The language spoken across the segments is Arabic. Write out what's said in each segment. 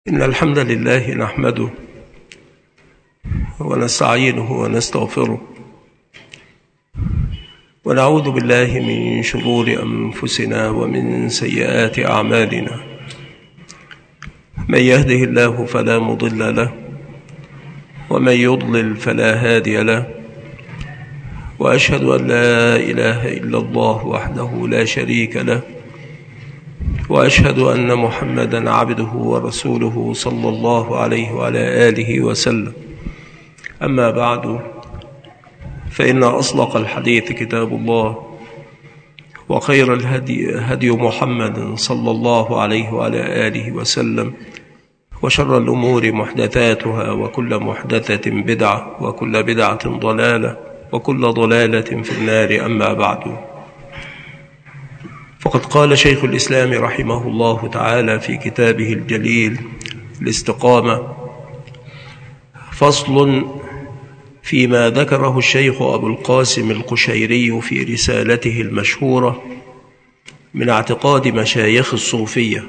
إن الحمد لله نحمده ونستعينه ونستغفره ونعوذ بالله من شرور أنفسنا ومن سيئات أعمالنا. من يهده الله فلا مضل له ومن يضلل فلا هادي له، وأشهد أن لا إله إلا الله وحده لا شريك له، وأشهد أن محمدًا عبده ورسوله صلى الله عليه وعلى آله وسلم. أما بعد، فإن أصدق الحديث كتاب الله، وخير الهدي هدي محمد صلى الله عليه وعلى آله وسلم، وشر الأمور محدثاتها، وكل محدثة بدعة، وكل بدعة ضلالة، وكل ضلالة في النار. أما بعد، فقد قال شيخ الإسلام رحمه الله تعالى في كتابه الجليل الاستقامة: فصل فيما ذكره الشيخ أبو القاسم القشيري في رسالته المشهورة من اعتقاد مشايخ الصوفية.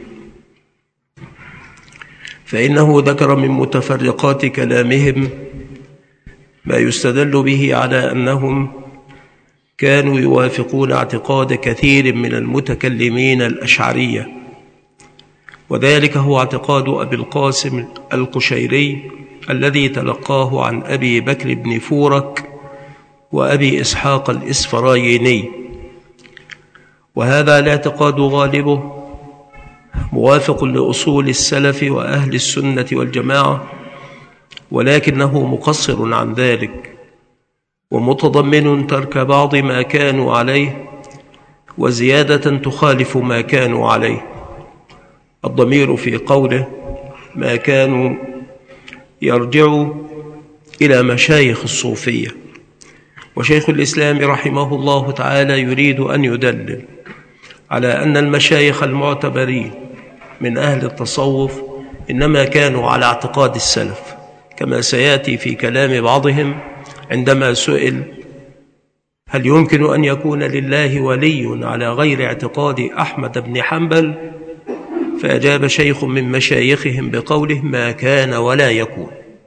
فإنه ذكر من متفرقات كلامهم ما يستدل به على أنهم كانوا يوافقون اعتقاد كثير من المتكلمين الأشعرية، وذلك هو اعتقاد أبي القاسم القشيري الذي تلقاه عن أبي بكر بن فورك وأبي إسحاق الإسفرايني. وهذا الاعتقاد غالبه موافق لأصول السلف وأهل السنة والجماعة، ولكنه مقصر عن ذلك ومتضمن ترك بعض ما كانوا عليه وزيادة تخالف ما كانوا عليه. الضمير في قوله ما كانوا يرجع إلى مشايخ الصوفية. وشيخ الإسلام رحمه الله تعالى يريد أن يدلل على أن المشايخ المعتبرين من أهل التصوف إنما كانوا على اعتقاد السلف، كما سيأتي في كلام بعضهم عندما سئل هل يمكن أن يكون لله ولي على غير اعتقاد أحمد بن حنبل، فأجاب شيخ من مشايخهم بقوله ما كان ولا يكون،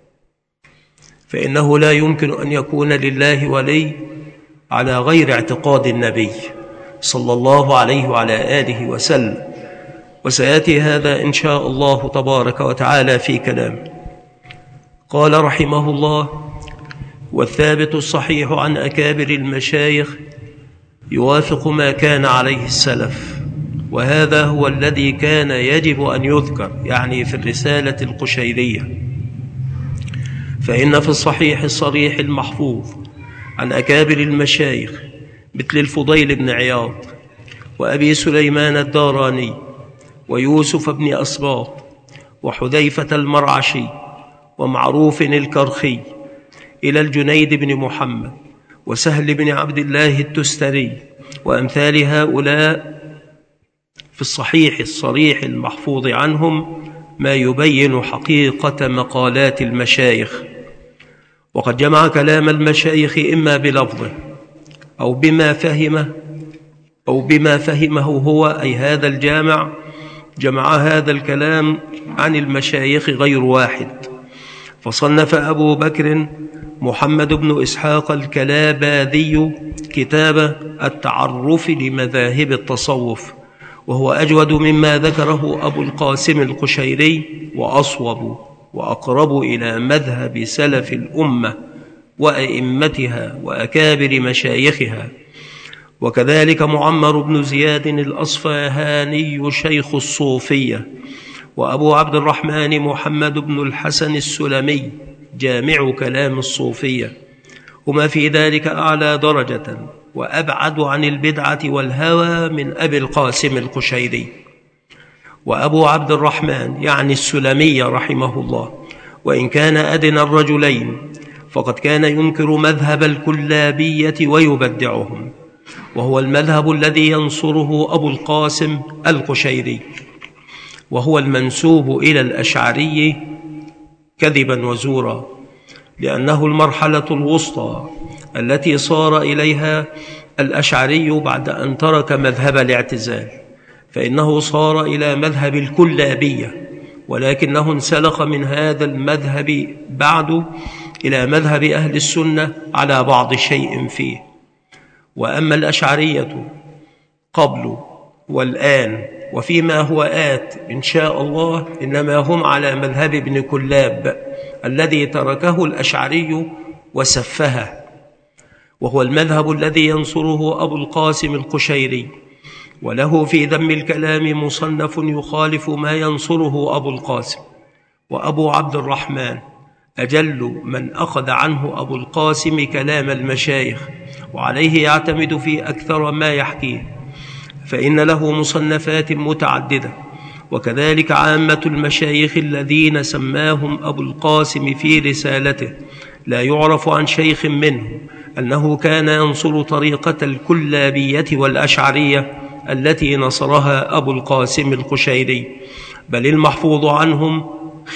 فإنه لا يمكن أن يكون لله ولي على غير اعتقاد النبي صلى الله عليه وعلى آله وسلم. وسيأتي هذا إن شاء الله تبارك وتعالى في كلام. قال رحمه الله: والثابت الصحيح عن أكابر المشايخ يوافق ما كان عليه السلف، وهذا هو الذي كان يجب أن يذكر، يعني في الرسالة القشيرية. فإن في الصحيح الصريح المحفوظ عن أكابر المشايخ مثل الفضيل بن عياض وأبي سليمان الداراني ويوسف بن أسباط وحذيفة المرعشي ومعروف الكرخي إلى الجنيد بن محمد وسهل بن عبد الله التستري وأمثال هؤلاء، في الصحيح الصريح المحفوظ عنهم ما يبين حقيقة مقالات المشايخ. وقد جمع كلام المشايخ إما بلفظه أو بما فهمه هو، أي هذا الجامع جمع هذا الكلام عن المشايخ غير واحد. فصنف أبو بكر محمد بن إسحاق الكلاباذي كتاب التعرف لمذاهب التصوف، وهو أجود مما ذكره أبو القاسم القشيري، وأصوب وأقرب إلى مذهب سلف الأمة وأئمتها وأكابر مشايخها. وكذلك معمر بن زياد الأصفهاني شيخ الصوفية، وأبو عبد الرحمن محمد بن الحسن السلمي جامع كلام الصوفية، هما في ذلك أعلى درجة وأبعد عن البدعة والهوى من أبي القاسم القشيري. وأبو عبد الرحمن يعني السلمي رحمه الله، وإن كان أدنى الرجلين، فقد كان ينكر مذهب الكلابية ويبدعهم، وهو المذهب الذي ينصره أبو القاسم القشيري، وهو المنسوب إلى الأشعري كذبا وزورا، لأنه المرحلة الوسطى التي صار إليها الأشعري بعد أن ترك مذهب الاعتزال، فإنه صار إلى مذهب الكلابية، ولكنه انسلخ من هذا المذهب بعد إلى مذهب أهل السنة على بعض شيء فيه. وأما الأشعرية قبل والآن وفيما هو آت إن شاء الله إنما هم على مذهب ابن كلاب الذي تركه الأشعري وسفهه، وهو المذهب الذي ينصره أبو القاسم القشيري، وله في ذم الكلام مصنف يخالف ما ينصره أبو القاسم. وأبو عبد الرحمن أجل من أخذ عنه أبو القاسم كلام المشايخ، وعليه يعتمد في أكثر ما يحكيه، فإن له مصنفات متعددة. وكذلك عامة المشايخ الذين سماهم أبو القاسم في رسالته، لا يعرف عن شيخ منهم أنه كان ينصر طريقة الكلابية والأشعرية التي نصرها أبو القاسم القشيري، بل المحفوظ عنهم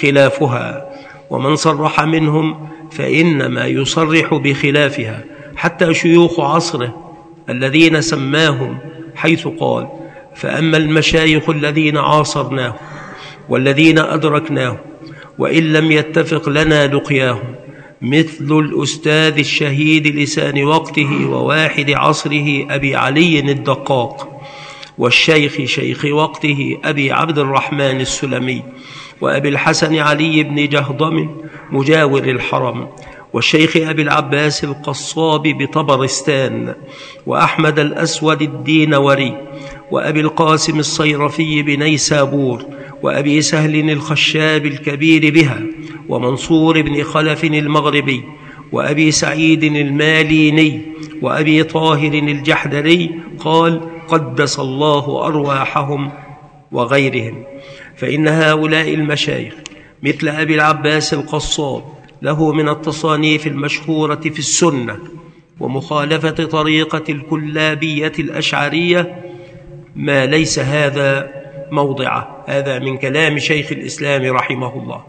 خلافها، ومن صرح منهم فإنما يصرح بخلافها، حتى شيوخ عصره الذين سماهم، حيث قال: فأما المشايخ الذين عاصرناه والذين أدركناه وإن لم يتفق لنا لقياهم، مثل الأستاذ الشهيد لسان وقته وواحد عصره أبي علي الدقاق، والشيخ شيخ وقته أبي عبد الرحمن السلمي، وأبي الحسن علي بن جهضم مجاور الحرم، والشيخ أبي العباس القصاب بطبرستان، وأحمد الأسود الدينوري، وأبي القاسم الصيرفي بنيسابور، وأبي سهل الخشاب الكبير بها، ومنصور بن خلف المغربي، وأبي سعيد الماليني، وأبي طاهر الجحدري، قال: قدس الله أرواحهم، وغيرهم. فإن هؤلاء المشايخ مثل أبي العباس القصاب له من التصانيف المشهورة في السنة ومخالفة طريقة الكلابية الأشعرية ما ليس هذا موضعه، هذا من كلام شيخ الإسلام رحمه الله.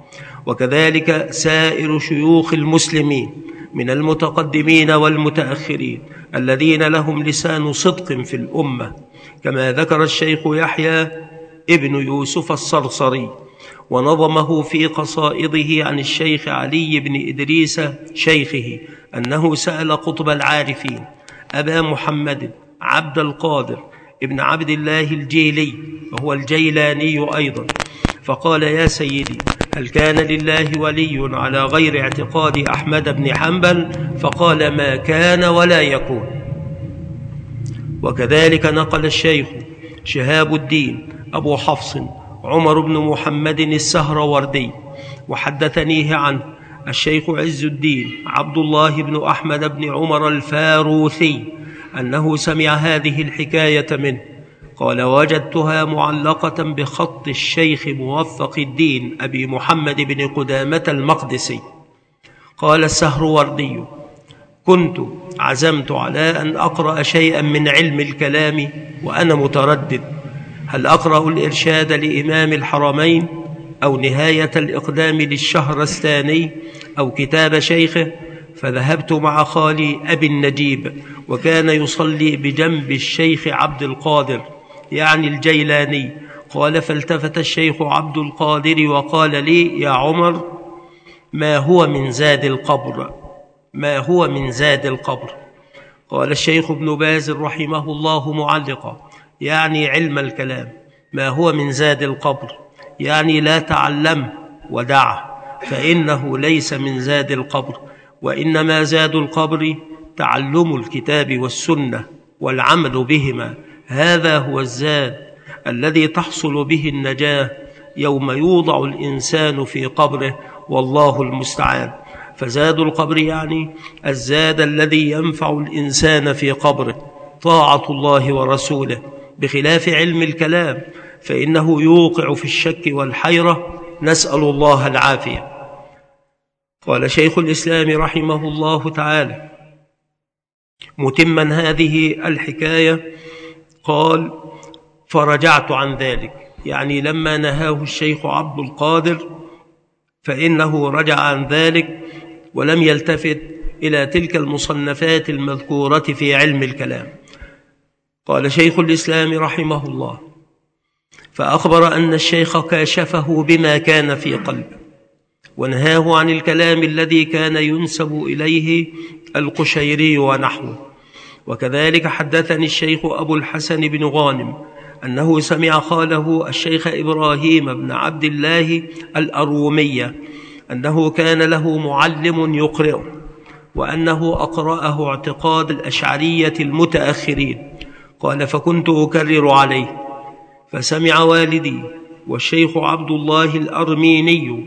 وكذلك سائر شيوخ المسلمين من المتقدمين والمتأخرين الذين لهم لسان صدق في الأمة، كما ذكر الشيخ يحيى ابن يوسف الصرصري ونظمه في قصائده عن الشيخ علي بن إدريس شيخه أنه سأل قطب العارفين أبا محمد عبد القادر ابن عبد الله الجيلي، وهو الجيلاني أيضا، فقال: يا سيدي، هل كان لله ولي على غير اعتقاد أحمد بن حنبل؟ فقال: ما كان ولا يكون. وكذلك نقل الشيخ شهاب الدين أبو حفص عمر بن محمد السهروردي، وحدثنيه عنه الشيخ عز الدين عبد الله بن أحمد بن عمر الفاروثي أنه سمع هذه الحكاية منه، قال: وجدتها معلقة بخط الشيخ موفق الدين أبي محمد بن قدامة المقدسي. قال السهروردي: كنت عزمت على أن أقرأ شيئا من علم الكلام وأنا متردد، هل أقرأ الإرشاد لإمام الحرمين أو نهاية الإقدام للشهرستاني أو كتاب شيخه؟ فذهبت مع خالي أبي النجيب، وكان يصلي بجنب الشيخ عبد القادر يعني الجيلاني. قال: فالتفت الشيخ عبد القادر وقال لي: يا عمر، ما هو من زاد القبر؟ ما هو من زاد القبر؟ قال الشيخ ابن باز رحمه الله معلقا، يعني علم الكلام: ما هو من زاد القبر؟ يعني لا تعلمه ودعه، فإنه ليس من زاد القبر، وإنما زاد القبر تعلم الكتاب والسنة والعمل بهما، هذا هو الزاد الذي تحصل به النجاة يوم يوضع الإنسان في قبره، والله المستعان. فزاد القبر يعني الزاد الذي ينفع الإنسان في قبره، طاعة الله ورسوله، بخلاف علم الكلام فإنه يوقع في الشك والحيرة، نسأل الله العافية. قال شيخ الإسلام رحمه الله تعالى متما هذه الحكاية، قال: فرجعت عن ذلك، يعني لما نهاه الشيخ عبد القادر فإنه رجع عن ذلك ولم يلتفت إلى تلك المصنفات المذكورة في علم الكلام. قال شيخ الإسلام رحمه الله: فأخبر أن الشيخ كاشفه بما كان في قلبه ونهاه عن الكلام الذي كان ينسب إليه القشيري ونحوه. وكذلك حدثني الشيخ أبو الحسن بن غانم أنه سمع خاله الشيخ إبراهيم بن عبد الله الأرومية أنه كان له معلم يقرئه، وأنه أقرأه اعتقاد الأشعرية المتأخرين. قال: فكنت أكرر عليه، فسمع والدي والشيخ عبد الله الأرميني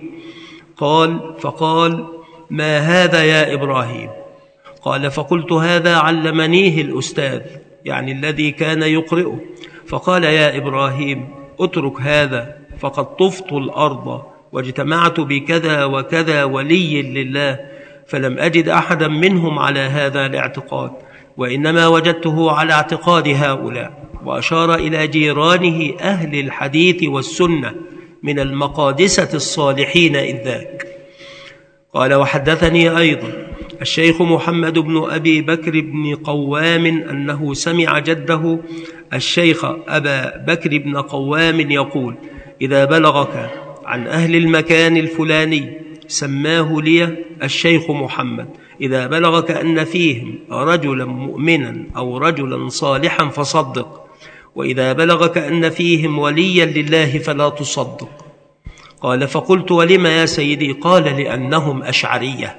فقال: ما هذا يا إبراهيم؟ قال: فقلت: هذا علمنيه الأستاذ، يعني الذي كان يقرئه. فقال: يا إبراهيم، اترك هذا، فقد طفت الأرض واجتمعت بكذا وكذا ولي لله، فلم أجد أحدا منهم على هذا الاعتقاد، وإنما وجدته على اعتقاد هؤلاء. وأشار إلى جيرانه أهل الحديث والسنة من المقادسة الصالحين إذ ذاك. قال: وحدثني أيضا الشيخ محمد بن أبي بكر بن قوام أنه سمع جده الشيخ أبا بكر بن قوام يقول: إذا بلغك عن أهل المكان الفلاني، سماه لي الشيخ محمد، إذا بلغك أن فيهم رجلا مؤمنا أو رجلا صالحا فصدق، وإذا بلغك أن فيهم وليا لله فلا تصدق. قال: فقلت: ولم يا سيدي؟ قال: لأنهم أشعرية.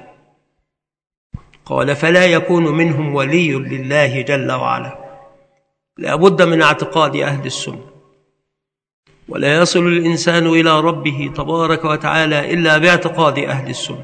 قال: فلا يكون منهم ولي لله جل وعلا، لا بد من اعتقاد أهل السنة، ولا يصل الإنسان إلى ربه تبارك وتعالى إلا باعتقاد أهل السنة.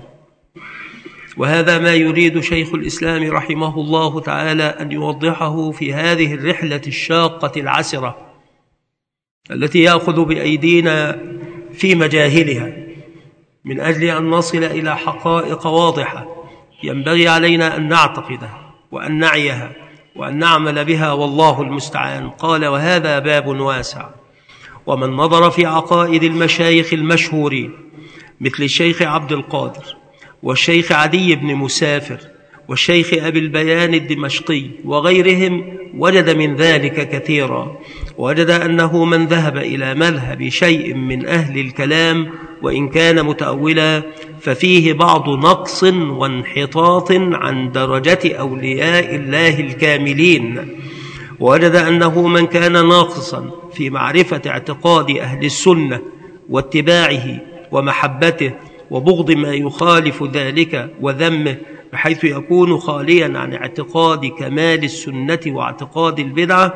وهذا ما يريد شيخ الإسلام رحمه الله تعالى أن يوضحه في هذه الرحلة الشاقة العسرة التي يأخذ بأيدينا في مجاهلها، من أجل أن نصل إلى حقائق واضحة ينبغي علينا أن نعتقدها وأن نعيها وأن نعمل بها، والله المستعان. قال: وهذا باب واسع. ومن نظر في عقائد المشايخ المشهورين مثل الشيخ عبد القادر والشيخ عدي بن مسافر والشيخ أبي البيان الدمشقي وغيرهم وجد من ذلك كثيرا، وجد أنه من ذهب إلى مذهب شيء من أهل الكلام وإن كان متأولا ففيه بعض نقص وانحطاط عن درجة أولياء الله الكاملين، ووجد أنه من كان ناقصا في معرفة اعتقاد أهل السنة واتباعه ومحبته وبغض ما يخالف ذلك وذمه، بحيث يكون خاليا عن اعتقاد كمال السنة واعتقاد البدعة،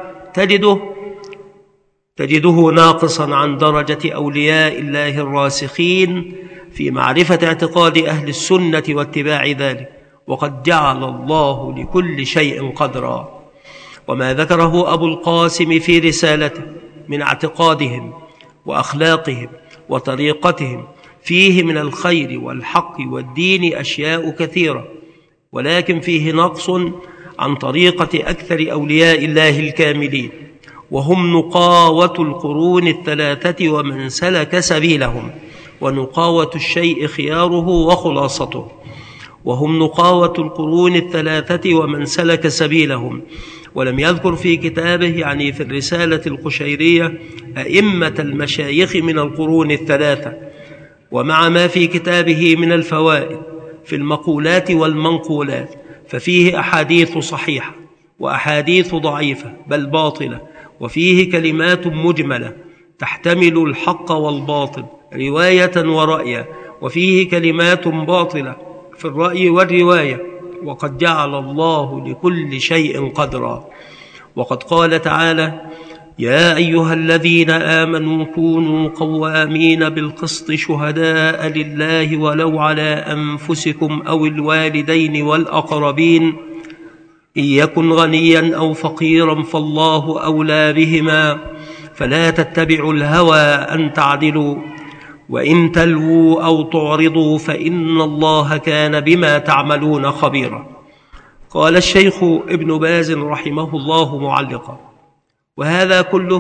تجده ناقصا عن درجة أولياء الله الراسخين في معرفة اعتقاد أهل السنة واتباع ذلك. وقد جعل الله لكل شيء قدرا. وما ذكره أبو القاسم في رسالته من اعتقادهم وأخلاقهم وطريقتهم فيه من الخير والحق والدين أشياء كثيرة، ولكن فيه نقص عن طريقة أكثر أولياء الله الكاملين، وهم نقاوة القرون الثلاثة ومن سلك سبيلهم. ونقاوة الشيء خياره وخلاصته. وهم نقاوة القرون الثلاثة ومن سلك سبيلهم. ولم يذكر في كتابه، يعني في الرسالة القشيرية، أئمة المشايخ من القرون الثلاثة، ومع ما في كتابه من الفوائد في المقولات والمنقولات، ففيه أحاديث صحيحة وأحاديث ضعيفة بل باطلة، وفيه كلمات مجملة تحتمل الحق والباطل رواية ورأيا، وفيه كلمات باطلة في الرأي والرواية. وقد جعل الله لكل شيء قدرا. وقد قال تعالى: يا أيها الذين آمنوا كونوا قوامين بالقسط شهداء لله ولو على أنفسكم أو الوالدين والأقربين إن يكن غنيا أو فقيرا فالله أولى بهما فلا تتبعوا الهوى أن تعدلوا وإن تلووا أو تعرضوا فإن الله كان بما تعملون خبيرا. قال الشيخ ابن باز رحمه الله معلقا: وهذا كله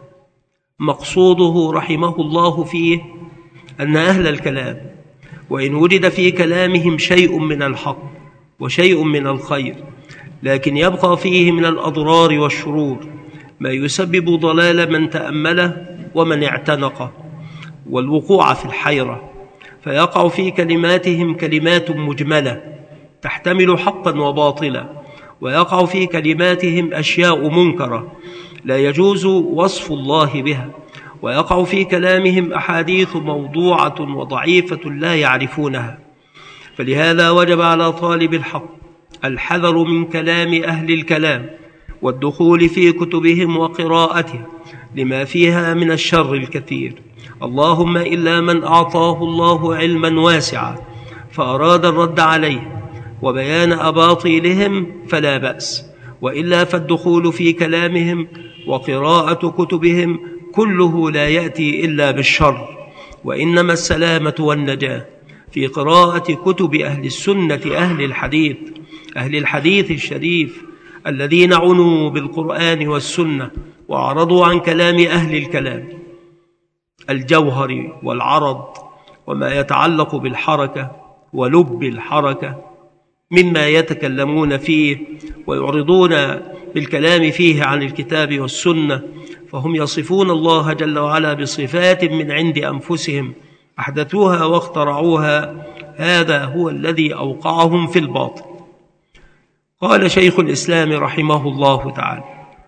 مقصوده رحمه الله فيه أن أهل الكلام وإن وجد في كلامهم شيء من الحق وشيء من الخير، لكن يبقى فيه من الأضرار والشرور ما يسبب ضلال من تأمله ومن اعتنق والوقوع في الحيرة، فيقع في كلماتهم كلمات مجملة تحتمل حقا وباطلا، ويقع في كلماتهم أشياء منكرة لا يجوز وصف الله بها، ويقع في كلامهم أحاديث موضوعة وضعيفة لا يعرفونها. فلهذا وجب على طالب الحق الحذر من كلام أهل الكلام والدخول في كتبهم وقراءتها لما فيها من الشر الكثير، اللهم إلا من أعطاه الله علما واسعا فأراد الرد عليه وبيان أباطيلهم فلا بأس، وإلا فالدخول في كلامهم وقراءة كتبهم كله لا يأتي إلا بالشر، وإنما السلامة والنجاة في قراءة كتب أهل السنة أهل الحديث الشريف الذين عنوا بالقرآن والسنة وأعرضوا عن كلام أهل الكلام الجوهر والعرض وما يتعلق بالحركة ولب الحركة مما يتكلمون فيه ويعرضون بالكلام فيه عن الكتاب والسنة، فهم يصفون الله جل وعلا بصفات من عند أنفسهم أحدثوها واخترعوها، هذا هو الذي أوقعهم في الباطل. قال شيخ الإسلام رحمه الله تعالى: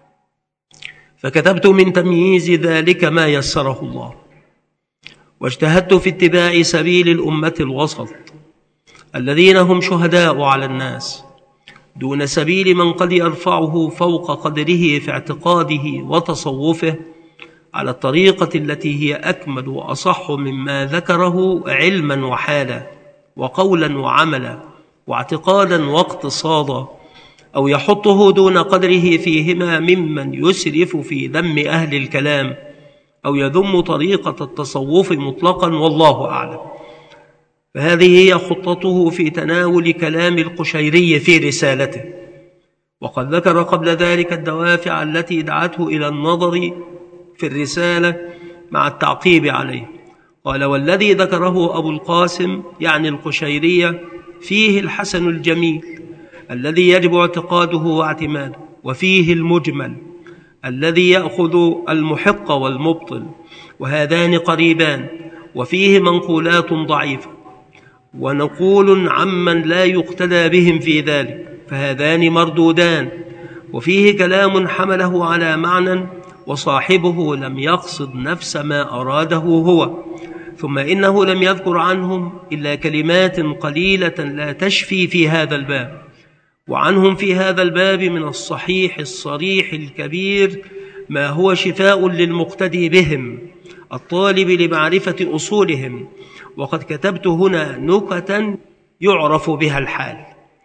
فكتبت من تمييز ذلك ما يسره الله، واجتهدت في اتباع سبيل الأمة الوسط الذين هم شهداء على الناس دون سبيل من قد يرفعه فوق قدره في اعتقاده وتصوفه على الطريقة التي هي أكمل وأصح مما ذكره علما وحالا وقولا وعملا واعتقادا واقتصادا، أو يحطه دون قدره فيهما ممن يسرف في ذم أهل الكلام أو يذم طريقة التصوف مطلقا، والله أعلم. فهذه هي خطته في تناول كلام القشيري في رسالته، وقد ذكر قبل ذلك الدوافع التي دعته إلى النظر في الرسالة مع التعقيب عليه. قال: والذي ذكره أبو القاسم يعني القشيري فيه الحسن الجميل الذي يجب اعتقاده واعتماده، وفيه المجمل الذي يأخذ المحق والمبطل، وهذان قريبان، وفيه منقولات ضعيفة ونقول عمن لا يقتدى بهم في ذلك، فهذان مردودان، وفيه كلام حمله على معنى وصاحبه لم يقصد نفس ما أراده هو، ثم إنه لم يذكر عنهم إلا كلمات قليلة لا تشفي في هذا الباب، وعنهم في هذا الباب من الصحيح الصريح الكبير ما هو شفاء للمقتدي بهم الطالب لمعرفة أصولهم. وقد كتبت هنا نكتا يعرف بها الحال.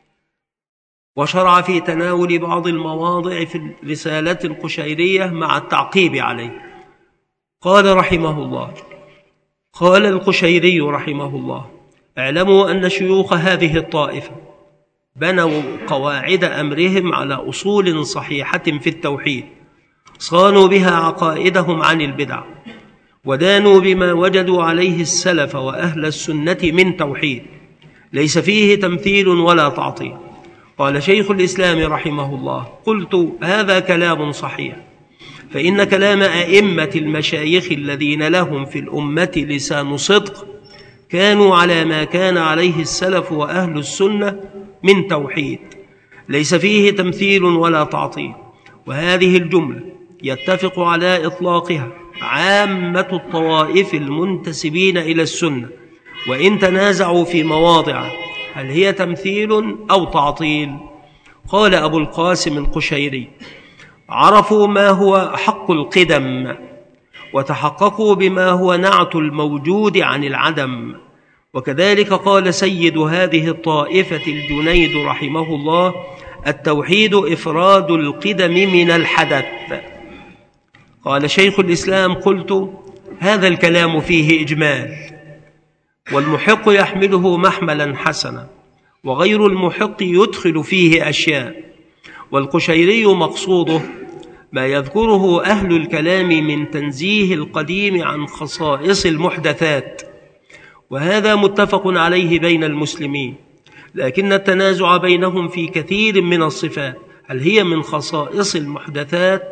وشرع في تناول بعض المواضع في الرسالة القشيرية مع التعقيب عليه. قال رحمه الله: قال القشيري رحمه الله: اعلموا أن شيوخ هذه الطائفة بنوا قواعد أمرهم على أصول صحيحة في التوحيد، صانوا بها عقائدهم عن البدع، ودانوا بما وجدوا عليه السلف وأهل السنة من توحيد ليس فيه تمثيل ولا تعطيل. قال شيخ الإسلام رحمه الله: قلت: هذا كلام صحيح، فإن كلام أئمة المشايخ الذين لهم في الأمة لسان صدق كانوا على ما كان عليه السلف وأهل السنة من توحيد ليس فيه تمثيل ولا تعطيل. وهذه الجملة يتفق على إطلاقها عامة الطوائف المنتسبين إلى السنة، وإن تنازعوا في مواضع هل هي تمثيل أو تعطيل. قال أبو القاسم القشيري: عرفوا ما هو حق القدم، وتحققوا بما هو نعت الموجود عن العدم. وكذلك قال سيد هذه الطائفة الجنيد رحمه الله: التوحيد إفراد القدم من الحدث. قال شيخ الإسلام: قلت: هذا الكلام فيه إجمال، والمحق يحمله محملا حسنا، وغير المحق يدخل فيه أشياء، والقشيري مقصوده ما يذكره أهل الكلام من تنزيه القديم عن خصائص المحدثات، وهذا متفق عليه بين المسلمين، لكن التنازع بينهم في كثير من الصفات هل هي من خصائص المحدثات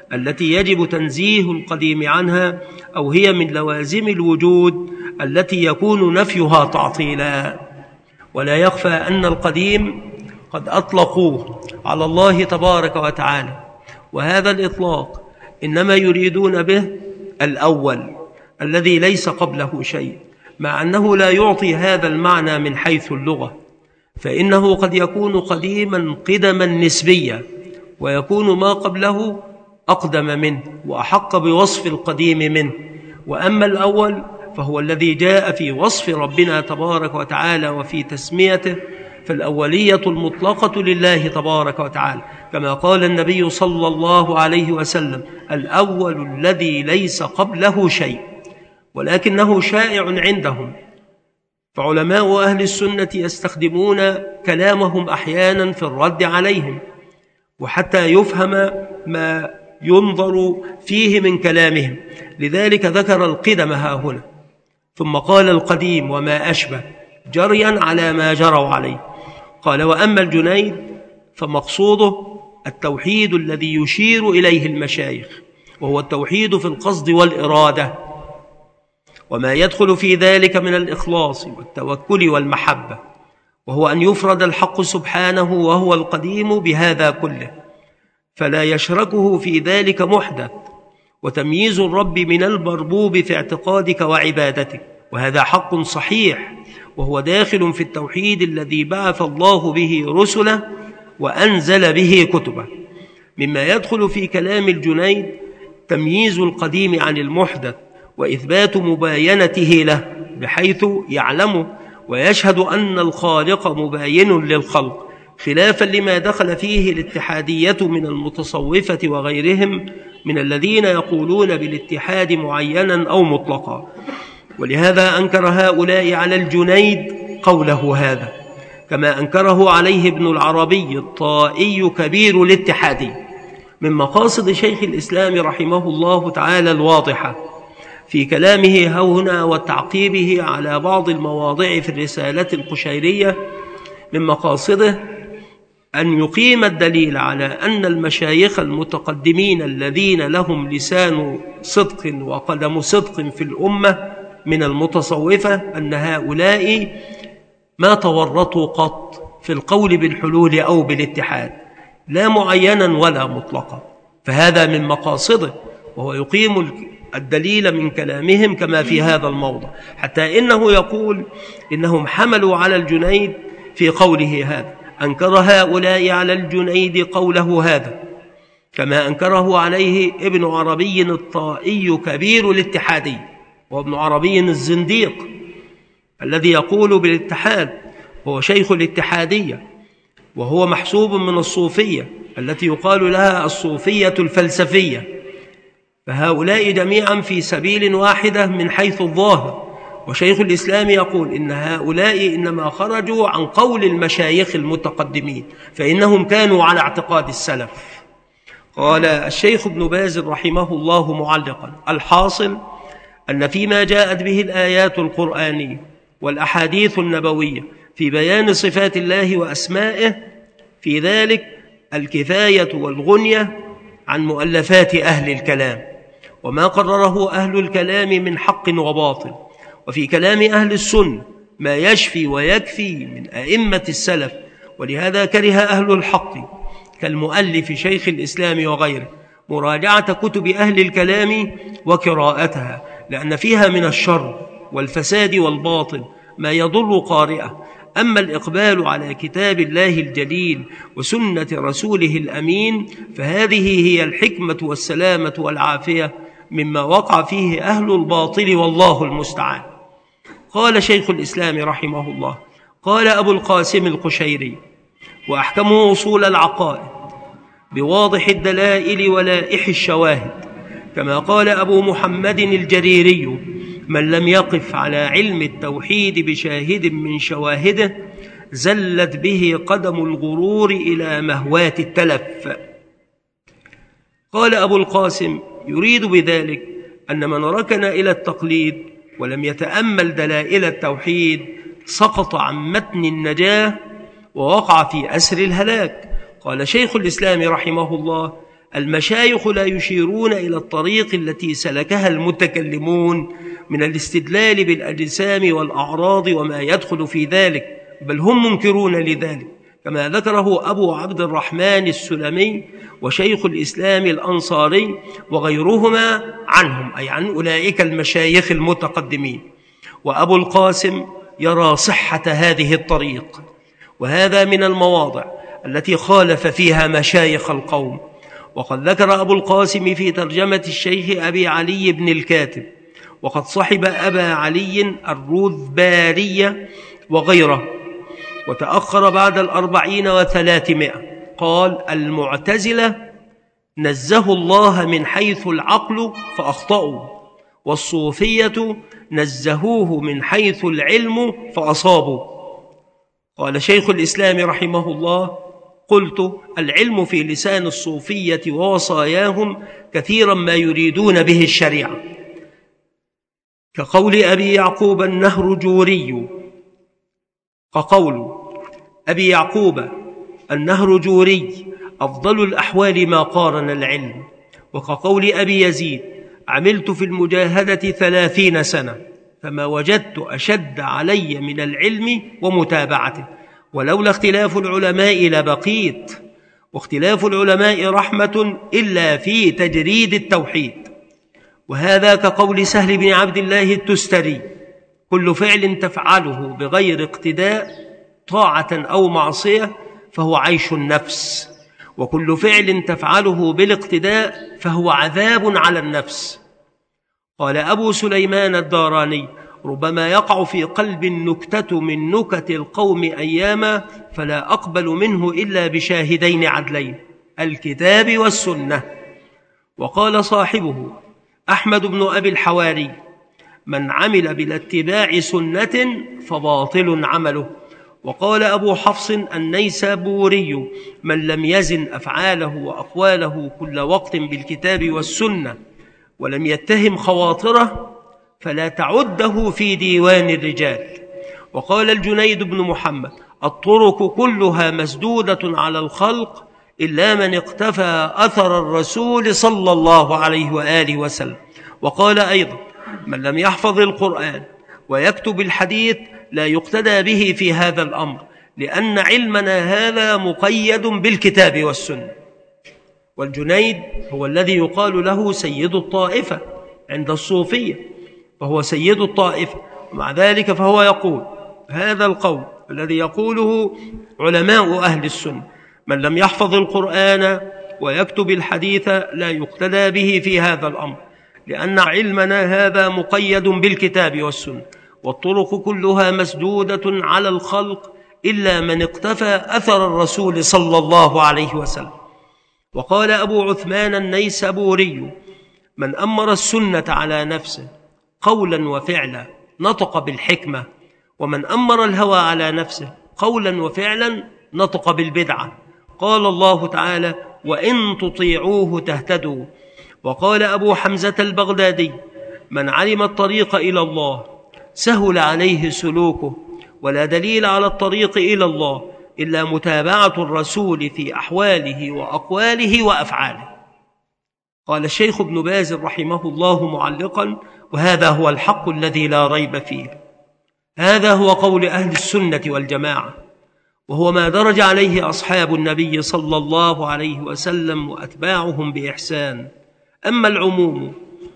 التي يجب تنزيه القديم عنها، أو هي من لوازم الوجود التي يكون نفيها تعطيلا. ولا يخفى أن القديم قد أطلقوه على الله تبارك وتعالى، وهذا الإطلاق إنما يريدون به الأول الذي ليس قبله شيء، مع أنه لا يعطي هذا المعنى من حيث اللغة، فإنه قد يكون قديما قدما نسبيا، ويكون ما قبله أقدم منه وأحق بوصف القديم منه. وأما الأول فهو الذي جاء في وصف ربنا تبارك وتعالى وفي تسميته، فالأولية المطلقة لله تبارك وتعالى، كما قال النبي صلى الله عليه وسلم: الأول الذي ليس قبله شيء. ولكنه شائع عندهم، فعلماء أهل السنة يستخدمون كلامهم أحيانا في الرد عليهم، وحتى يفهم ما ينظر فيه من كلامهم. لذلك ذكر القدم هنا، ثم قال القديم وما أشبه، جريا على ما جروا عليه. قال: وأما الجنيد فمقصوده التوحيد الذي يشير إليه المشايخ، وهو التوحيد في القصد والإرادة، وما يدخل في ذلك من الإخلاص والتوكل والمحبة، وهو أن يفرد الحق سبحانه وهو القديم بهذا كله، فلا يشركه في ذلك محدث، وتمييز الرب من المربوب في اعتقادك وعبادتك، وهذا حق صحيح، وهو داخل في التوحيد الذي بعث الله به رسله وأنزل به كتبه. مما يدخل في كلام الجنيد تمييز القديم عن المحدث، وإثبات مباينته له، بحيث يعلم ويشهد أن الخالق مباين للخلق، خلافا لما دخل فيه الاتحادية من المتصوفة وغيرهم من الذين يقولون بالاتحاد معينا أو مطلقا. ولهذا أنكر هؤلاء على الجنيد قوله هذا، كما أنكره عليه ابن العربي الطائي كبير الاتحادي. من مقاصد شيخ الإسلام رحمه الله تعالى الواضحة في كلامه هنا وتعقيبه على بعض المواضع في الرسالة القشيرية، من مقاصده أن يقيم الدليل على أن المشايخ المتقدمين الذين لهم لسان صدق وقدم صدق في الأمة من المتصوفة، أن هؤلاء ما تورطوا قط في القول بالحلول أو بالاتحاد، لا معينا ولا مطلقا. فهذا من مقاصده، وهو يقيم الدليل من كلامهم كما في هذا الموضع، حتى إنه يقول إنهم حملوا على الجنيد في قوله هذا، أنكر هؤلاء على الجنيد قوله هذا، كما أنكره عليه ابن عربي الطائي كبير الاتحادي، وابن عربي الزنديق الذي يقول بالاتحاد، هو شيخ الاتحادية، وهو محسوب من الصوفية التي يقال لها الصوفية الفلسفية. فهؤلاء جميعا في سبيل واحدة من حيث الظاهر. وشيخ الإسلام يقول إن هؤلاء إنما خرجوا عن قول المشايخ المتقدمين، فإنهم كانوا على اعتقاد السلف. قال الشيخ ابن باز رحمه الله معلقا: الحاصل أن فيما جاءت به الآيات القرآنية والأحاديث النبوية في بيان صفات الله وأسمائه، في ذلك الكفاية والغنية عن مؤلفات أهل الكلام وما قرره أهل الكلام من حق وباطل، وفي كلام أهل السنة ما يشفي ويكفي من أئمة السلف. ولهذا كره أهل الحق كالمؤلف شيخ الإسلام وغيره مراجعة كتب أهل الكلام وقراءتها، لأن فيها من الشر والفساد والباطل ما يضر قارئه. أما الإقبال على كتاب الله الجليل وسنة رسوله الأمين فهذه هي الحكمة والسلامة والعافية مما وقع فيه أهل الباطل، والله المستعان. قال شيخ الإسلام رحمه الله: قال أبو القاسم القشيري: وأحكمه أصول العقائد بواضح الدلائل ولائح الشواهد، كما قال أبو محمد الجريري: من لم يقف على علم التوحيد بشاهد من شواهده زلت به قدم الغرور إلى مهوات التلف. قال أبو القاسم: يريد بذلك أن من ركن إلى التقليد ولم يتأمل دلائل التوحيد سقط عن متن النجاة ووقع في أسر الهلاك. قال شيخ الإسلام رحمه الله: المشايخ لا يشيرون إلى الطريق التي سلكها المتكلمون من الاستدلال بالأجسام والأعراض وما يدخل في ذلك، بل هم منكرون لذلك، كما ذكره أبو عبد الرحمن السلمي وشيخ الإسلام الأنصاري وغيرهما عنهم، أي عن أولئك المشايخ المتقدمين. وأبو القاسم يرى صحة هذه الطريق، وهذا من المواضع التي خالف فيها مشايخ القوم. وقد ذكر أبو القاسم في ترجمة الشيخ أبي علي بن الكاتب: وقد صحب أبا علي الرذباري وغيره، وتأخر بعد 400 و300. قال: المعتزلة نزهوا الله من حيث العقل فأخطأوا، والصوفية نزهوه من حيث العلم فأصابوا. قال شيخ الإسلام رحمه الله: قلت: العلم في لسان الصوفية ووصاياهم كثيرا ما يريدون به الشريعة، كقول أبي يعقوب النهرجوري، كقول أبي يعقوب النهرجوري: أفضل الأحوال ما قارن العلم. وكقول أبي يزيد: عملت في المجاهدة 30 سنة فما وجدت أشد علي من العلم ومتابعته، ولولا اختلاف العلماء لبقيت، واختلاف العلماء رحمة إلا في تجريد التوحيد. وهذا كقول سهل بن عبد الله التستري: كل فعل تفعله بغير اقتداء طاعة أو معصية فهو عيش النفس، وكل فعل تفعله بالاقتداء فهو عذاب على النفس. قال أبو سليمان الداراني: ربما يقع في قلب النكتة من نكت القوم أياما فلا أقبل منه إلا بشاهدين عدلين، الكتاب والسنة. وقال صاحبه أحمد بن أبي الحواري: من عمل بلا اتباع سنة فباطل عمله. وقال أبو حفص النيسابوري: من لم يزن أفعاله وأقواله كل وقت بالكتاب والسنة ولم يتهم خواطره فلا تعده في ديوان الرجال. وقال الجنيد بن محمد: الطرق كلها مسدودة على الخلق إلا من اقتفى أثر الرسول صلى الله عليه وآله وسلم. وقال أيضا: من لم يحفظ القرآن ويكتب الحديث لا يقتدى به في هذا الأمر، لأن علمنا هذا مقيد بالكتاب والسنة. والجنيد هو الذي يقال له سيد الطائفة عند الصوفية، فهو سيد الطائفة، ومع ذلك فهو يقول هذا القول الذي يقوله علماء أهل السنة: من لم يحفظ القرآن ويكتب الحديث لا يقتدى به في هذا الأمر، لأن علمنا هذا مقيد بالكتاب والسنة، والطرق كلها مسدودة على الخلق إلا من اقتفى أثر الرسول صلى الله عليه وسلم. وقال أبو عثمان النيسابوري: من أمر السنة على نفسه قولا وفعلا نطق بالحكمة، ومن أمر الهوى على نفسه قولا وفعلا نطق بالبدعة. قال الله تعالى: وإن تطيعوه تهتدوا. وقال أبو حمزة البغدادي: من علم الطريق إلى الله سهل عليه سلوكه، ولا دليل على الطريق إلى الله إلا متابعة الرسول في أحواله وأقواله وأفعاله. قال الشيخ ابن باز رحمه الله معلقا: وهذا هو الحق الذي لا ريب فيه. هذا هو قول أهل السنة والجماعة، وهو ما درج عليه أصحاب النبي صلى الله عليه وسلم وأتباعهم بإحسان. أما العموم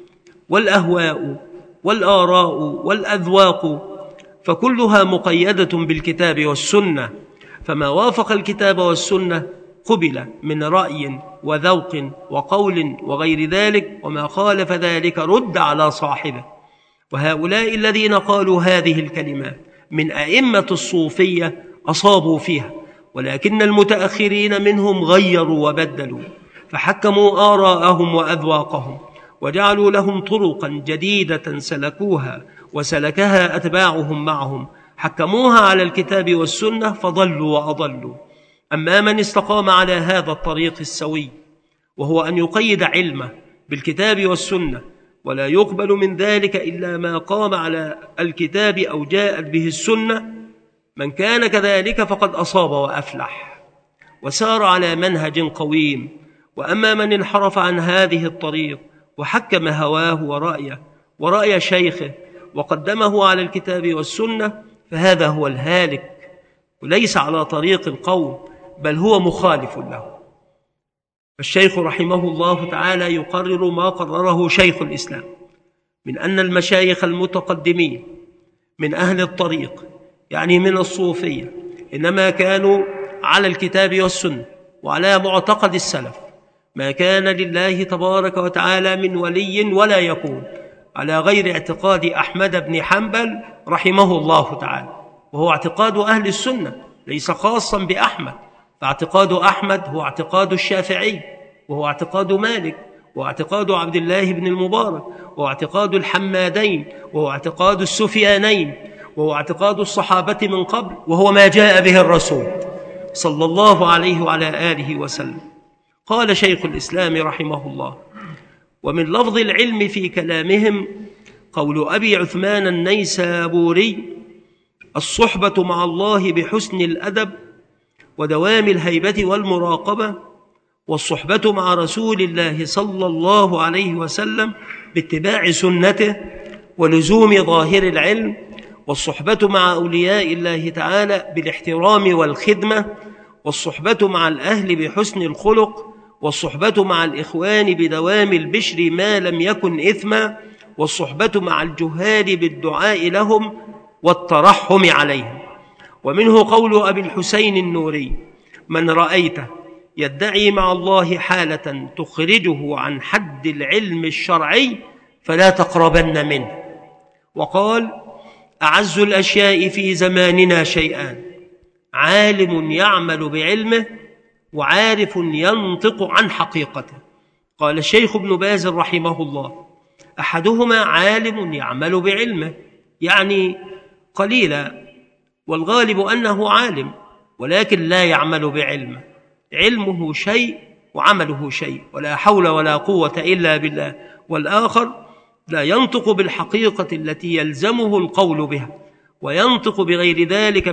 والأهواء والآراء والأذواق فكلها مقيدة بالكتاب والسنة، فما وافق الكتاب والسنة قبل من رأي وذوق وقول وغير ذلك، وما خالف ذلك رد على صاحبه. وهؤلاء الذين قالوا هذه الكلمات من أئمة الصوفية أصابوا فيها، ولكن المتأخرين منهم غيروا وبدلوا، فحكموا آراءهم وأذواقهم، وجعلوا لهم طرقا جديدة سلكوها وسلكها أتباعهم معهم، حكموها على الكتاب والسنة فضلوا وأضلوا. أما من استقام على هذا الطريق السوي، وهو أن يقيد علمه بالكتاب والسنة، ولا يقبل من ذلك إلا ما قام على الكتاب أو جاءت به السنة، من كان كذلك فقد أصاب وأفلح وسار على منهج قويم، وأما من انحرف عن هذه الطريق وحكم هواه ورأي شيخه وقدمه على الكتاب والسنة فهذا هو الهالك، وليس على طريق القوم بل هو مخالف له. فالشيخ رحمه الله تعالى يقرر ما قرره شيخ الإسلام من أن المشايخ المتقدمين من أهل الطريق يعني من الصوفية إنما كانوا على الكتاب والسنة وعلى معتقد السلف، ما كان لله تبارك وتعالى من ولي ولا يكون على غير اعتقاد أحمد بن حنبل رحمه الله تعالى، وهو اعتقاد أهل السنة ليس خاصا بأحمد، فاعتقاد أحمد هو اعتقاد الشافعي، وهو اعتقاد مالك، واعتقاد عبد الله بن المبارك، واعتقاد الحمادين، وهو اعتقاد السفيانين، وهو اعتقاد الصحابة من قبل، وهو ما جاء به الرسول صلى الله عليه وعلى آله وسلم. قال شيخ الإسلام رحمه الله: ومن لفظ العلم في كلامهم قول أبي عثمان النيسابوري: الصحبة مع الله بحسن الأدب ودوام الهيبة والمراقبة، والصحبة مع رسول الله صلى الله عليه وسلم باتباع سنته ولزوم ظاهر العلم، والصحبة مع أولياء الله تعالى بالاحترام والخدمة، والصحبة مع الأهل بحسن الخلق، والصحبة مع الإخوان بدوام البشر ما لم يكن إثما، والصحبة مع الجهال بالدعاء لهم والترحم عليهم. ومنه قول أبي الحسين النوري: من رأيته يدعي مع الله حالة تخرجه عن حد العلم الشرعي فلا تقربن منه. وقال: أعز الأشياء في زماننا شيئان: عالم يعمل بعلمه، وعارف ينطق عن حقيقته. قال الشيخ ابن باز رحمه الله: أحدهما عالم يعمل بعلمه، يعني قليلا، والغالب أنه عالم ولكن لا يعمل بعلمه، علمه شيء وعمله شيء، ولا حول ولا قوة إلا بالله. والآخر لا ينطق بالحقيقة التي يلزمه القول بها، وينطق بغير ذلك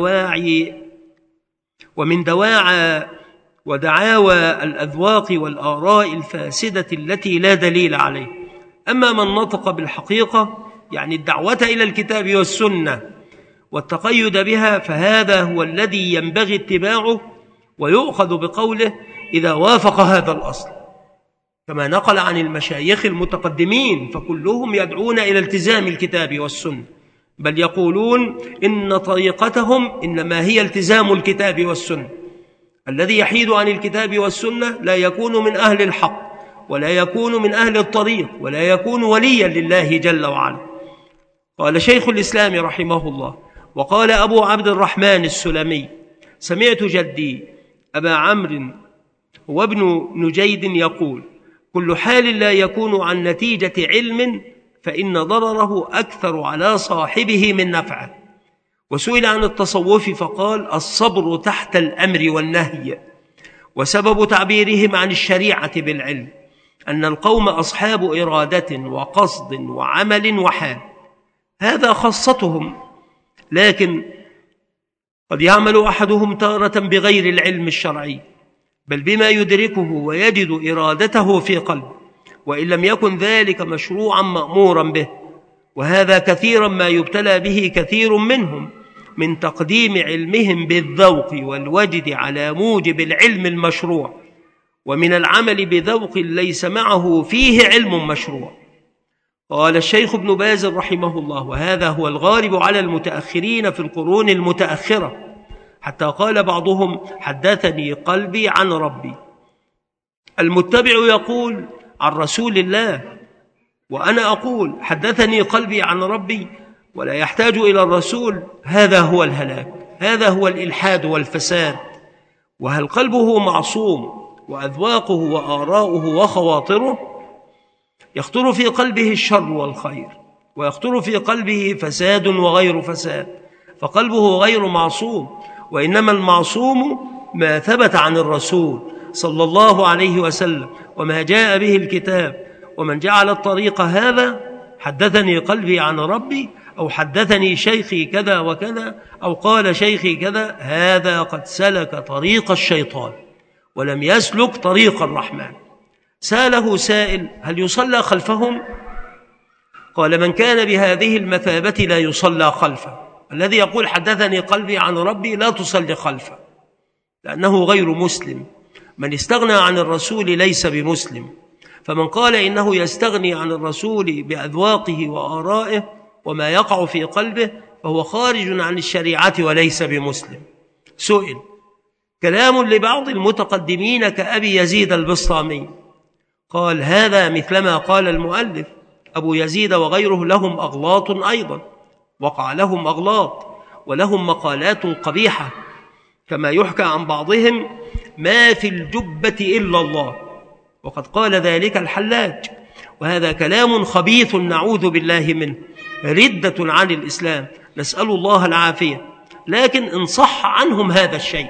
من دواعي ودعاوى الأذواق والآراء الفاسدة التي لا دليل عليه. أما من نطق بالحقيقة يعني الدعوة إلى الكتاب والسنة والتقيد بها، فهذا هو الذي ينبغي اتباعه ويؤخذ بقوله إذا وافق هذا الأصل، كما نقل عن المشايخ المتقدمين، فكلهم يدعون إلى التزام الكتاب والسنة، بل يقولون إن طريقتهم إنما هي التزام الكتاب والسنة. الذي يحيد عن الكتاب والسنة لا يكون من أهل الحق، ولا يكون من أهل الطريق، ولا يكون وليا لله جل وعلا. قال شيخ الإسلام رحمه الله: وقال أبو عبد الرحمن السلمي: سمعت جدي أبا عمرو وابن نجيد يقول: كل حال لا يكون عن نتيجة علم فإن ضرره أكثر على صاحبه من نفعه. وسئل عن التصوف فقال: الصبر تحت الأمر والنهي. وسبب تعبيرهم عن الشريعة بالعلم أن القوم أصحاب إرادة وقصد وعمل وحال، هذا خاصتهم، لكن قد يعمل أحدهم تارة بغير العلم الشرعي بل بما يدركه ويجد إرادته في قلبه، وإن لم يكن ذلك مشروعا مأمورا به. وهذا كثيرا ما يبتلى به كثير منهم من تقديم علمهم بالذوق والوجد على موجب العلم المشروع، ومن العمل بذوق ليس معه فيه علم مشروع. قال الشيخ ابن باز رحمه الله: وهذا هو الغالب على المتأخرين في القرون المتأخرة، حتى قال بعضهم: حدثني قلبي عن ربي. المتبع يقول عن رسول الله، وأنا أقول حدثني قلبي عن ربي، ولا يحتاج إلى الرسول. هذا هو الهلاك، هذا هو الإلحاد والفساد. وهل قلبه معصوم وأذواقه وآراؤه وخواطره؟ يخطر في قلبه الشر والخير، ويخطر في قلبه فساد وغير فساد، فقلبه غير معصوم، وإنما المعصوم ما ثبت عن الرسول صلى الله عليه وسلم وما جاء به الكتاب. ومن جعل الطريق هذا: حدثني قلبي عن ربي، أو حدثني شيخي كذا وكذا، أو قال شيخي كذا، هذا قد سلك طريق الشيطان، ولم يسلك طريق الرحمن. سأله سائل: هل يصلى خلفهم؟ قال: من كان بهذه المثابة لا يصلى خلفه. الذي يقول حدثني قلبي عن ربي لا تصلي خلفه، لأنه غير مسلم. من استغنى عن الرسول ليس بمسلم. فمن قال إنه يستغني عن الرسول بأذواقه وآرائه وما يقع في قلبه فهو خارج عن الشريعة وليس بمسلم. سئل: كلام لبعض المتقدمين كأبي يزيد البسطامي. قال: هذا مثلما قال المؤلف: أبو يزيد وغيره لهم أغلاط أيضا، وقع لهم أغلاط ولهم مقالات قبيحة، كما يحكى عن بعضهم: ما في الجبة إلا الله، وقد قال ذلك الحلاج. وهذا كلام خبيث نعوذ بالله منه، ردة عن الإسلام، نسأل الله العافية. لكن إن صح عنهم هذا الشيء،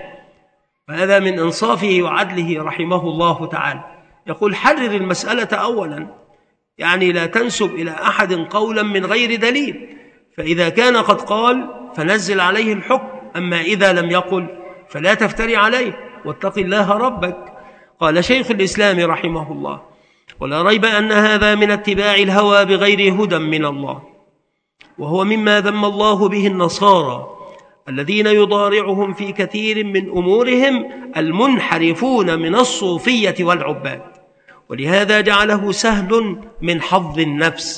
وهذا من إنصافه وعدله رحمه الله تعالى، يقول: حرر المسألة أولا، يعني لا تنسب إلى أحد قولا من غير دليل، فإذا كان قد قال فنزل عليه الحكم، أما إذا لم يقل فلا تفتري عليه واتق الله ربك. قال شيخ الإسلام رحمه الله: ولا ريب أن هذا من اتباع الهوى بغير هدى من الله، وهو مما ذم الله به النصارى الذين يضارعهم في كثير من أمورهم المنحرفون من الصوفية والعباد، ولهذا جعله سهل من حظ النفس.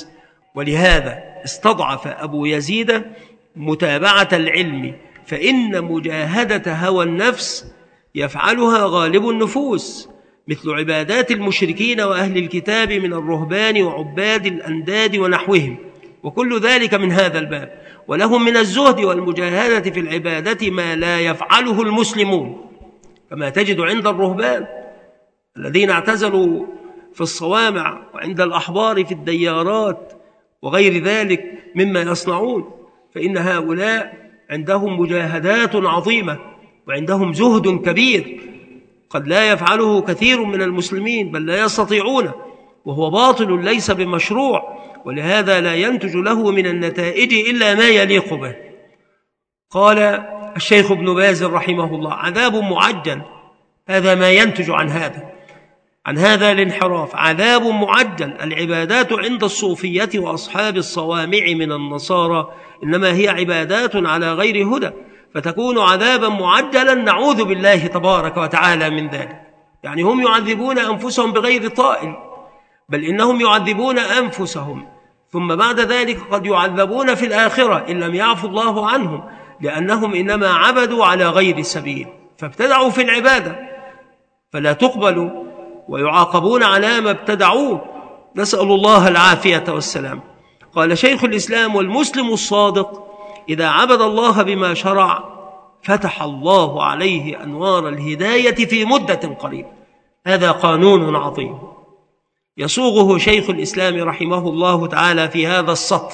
ولهذا استضعف أبو يزيد متابعة العلم، فإن مجاهدة هوى النفس يفعلها غالب النفوس، مثل عبادات المشركين وأهل الكتاب من الرهبان وعباد الأنداد ونحوهم، وكل ذلك من هذا الباب. ولهم من الزهد والمجاهدة في العبادة ما لا يفعله المسلمون، كما تجد عند الرهبان الذين اعتزلوا في الصوامع وعند الأحبار في الديارات وغير ذلك مما يصنعون، فإن هؤلاء عندهم مجاهدات عظيمة وعندهم زهد كبير قد لا يفعله كثير من المسلمين، بل لا يستطيعونه، وهو باطل ليس بمشروع، ولهذا لا ينتج له من النتائج إلا ما يليق به. قال الشيخ ابن باز رحمه الله: عذاب معجل، هذا ما ينتج عن هذا الانحراف، عذاب معجل. العبادات عند الصوفية وأصحاب الصوامع من النصارى إنما هي عبادات على غير هدى، فتكون عذابا معجلا، نعوذ بالله تبارك وتعالى من ذلك. يعني هم يعذبون أنفسهم بغير طائل، بل إنهم يعذبون أنفسهم، ثم بعد ذلك قد يعذبون في الآخرة إن لم يعفو الله عنهم، لأنهم إنما عبدوا على غير سبيل، فابتدعوا في العبادة فلا تقبل، ويعاقبون على ما ابتدعوه، نسأل الله العافية والسلام. قال شيخ الإسلام: والمسلم الصادق إذا عبد الله بما شرع فتح الله عليه أنوار الهداية في مدة قريبة. هذا قانون عظيم يصوغه شيخ الإسلام رحمه الله تعالى في هذا السطر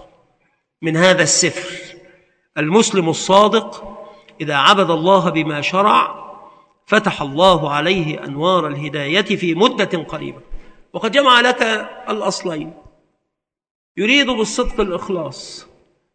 من هذا السفر: المسلم الصادق إذا عبد الله بما شرع فتح الله عليه أنوار الهداية في مدة قريبة. وقد جمع لك الأصلين، يريد بالصدق الإخلاص.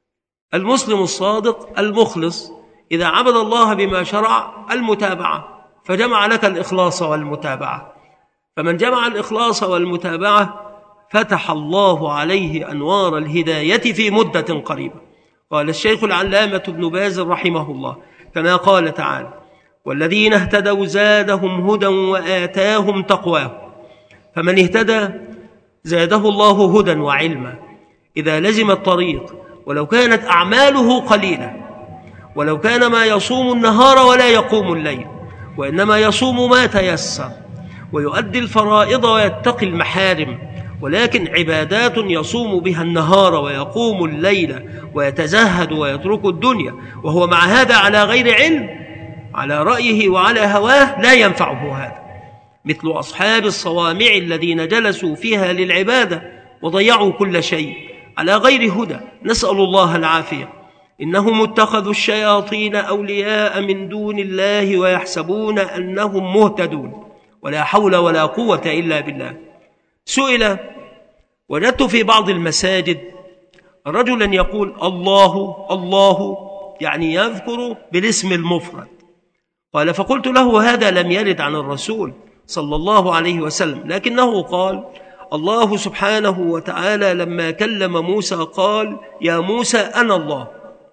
المسلم الصادق المخلص إذا عبد الله بما شرع المتابعة، فجمع لك الإخلاص والمتابعة. فمن جمع الإخلاص والمتابعة فتح الله عليه أنوار الهداية في مدة قريبة. قال الشيخ العلامة ابن باز رحمه الله كما قال تعالى: والذين اهتدوا زادهم هدى وآتاهم تقواهم. فمن اهتدى زاده الله هدى وعلما إذا لزم الطريق، ولو كانت أعماله قليلة، ولو كان ما يصوم النهار ولا يقوم الليل، وإنما يصوم ما تيسر ويؤدي الفرائض ويتقي المحارم، ولكن عبادات يصوم بها النهار ويقوم الليل ويتزهد ويترك الدنيا، وهو مع هذا على غير علم، على رأيه وعلى هواه، لا ينفعه هذا. مثل أصحاب الصوامع الذين جلسوا فيها للعبادة وضيعوا كل شيء على غير هدى، نسأل الله العافية. إنهم اتخذوا الشياطين أولياء من دون الله ويحسبون أنهم مهتدون، ولا حول ولا قوة إلا بالله. سئل: وجدت في بعض المساجد رجلا يقول الله الله، يعني يذكر بالاسم المفرد، قال: فقلت له: هذا لم يرد عن الرسول صلى الله عليه وسلم، لكنه قال: الله سبحانه وتعالى لما كلم موسى قال: يا موسى أنا الله.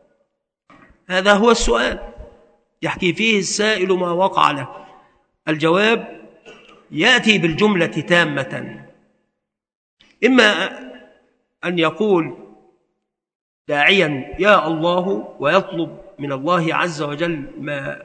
هذا هو السؤال يحكي فيه السائل ما وقع له. الجواب يأتي بالجملة تامة، إما أن يقول داعيا يا الله ويطلب من الله عز وجل ما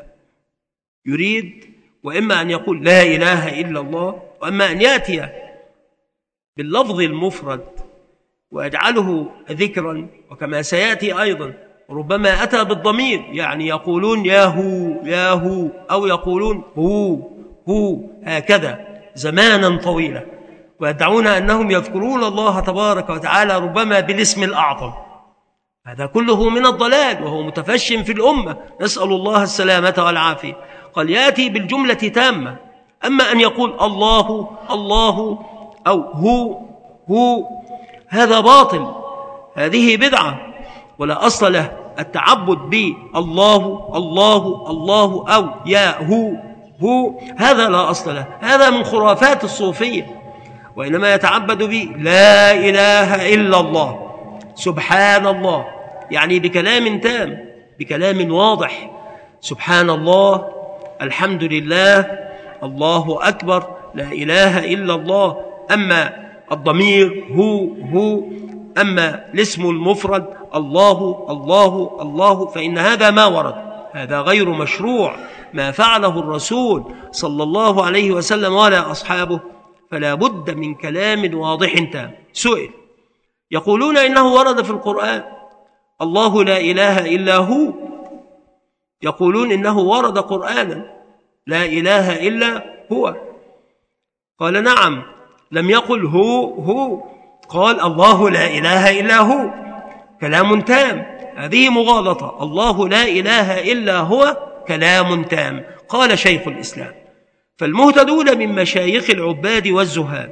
يريد، وإما أن يقول لا إله إلا الله، وإما أن يأتي باللفظ المفرد ويجعله ذكرا، وكما سيأتي أيضا ربما أتى بالضمير، يعني يقولون يا هو يا هو، أو يقولون هو هو، هكذا زمانا طويلا، ويدعون أنهم يذكرون الله تبارك وتعالى ربما بالاسم الأعظم. هذا كله من الضلال وهو متفش في الأمة، نسأل الله السلامة والعافية. قال يأتي بالجملة تامة. أما أن يقول الله الله أو هو هذا باطل، هذه بدعة ولا أصل له. التعبد بالله الله الله أو يا هو هذا لا أصل له، هذا من خرافات الصوفية. وإنما يتعبد لا إله إلا الله، سبحان الله، يعني بكلام تام، بكلام واضح، سبحان الله، الحمد لله، الله أكبر، لا إله إلا الله. أما الضمير هو، أما الاسم المفرد الله الله الله، فإن هذا ما ورد، هذا غير مشروع ما فعله الرسول صلى الله عليه وسلم ولا أصحابه، فلا بد من كلام واضح تام. سئل يقولون إنه ورد في القرآن الله لا إله إلا هو، يقولون إنه ورد قرآنا لا إله إلا هو. قال نعم، لم يقل هو، قال الله لا إله إلا هو، كلام تام. هذه مغالطة، الله لا إله إلا هو كلام تام. قال شيخ الإسلام: فالمهتدون من مشايخ العباد والزهاد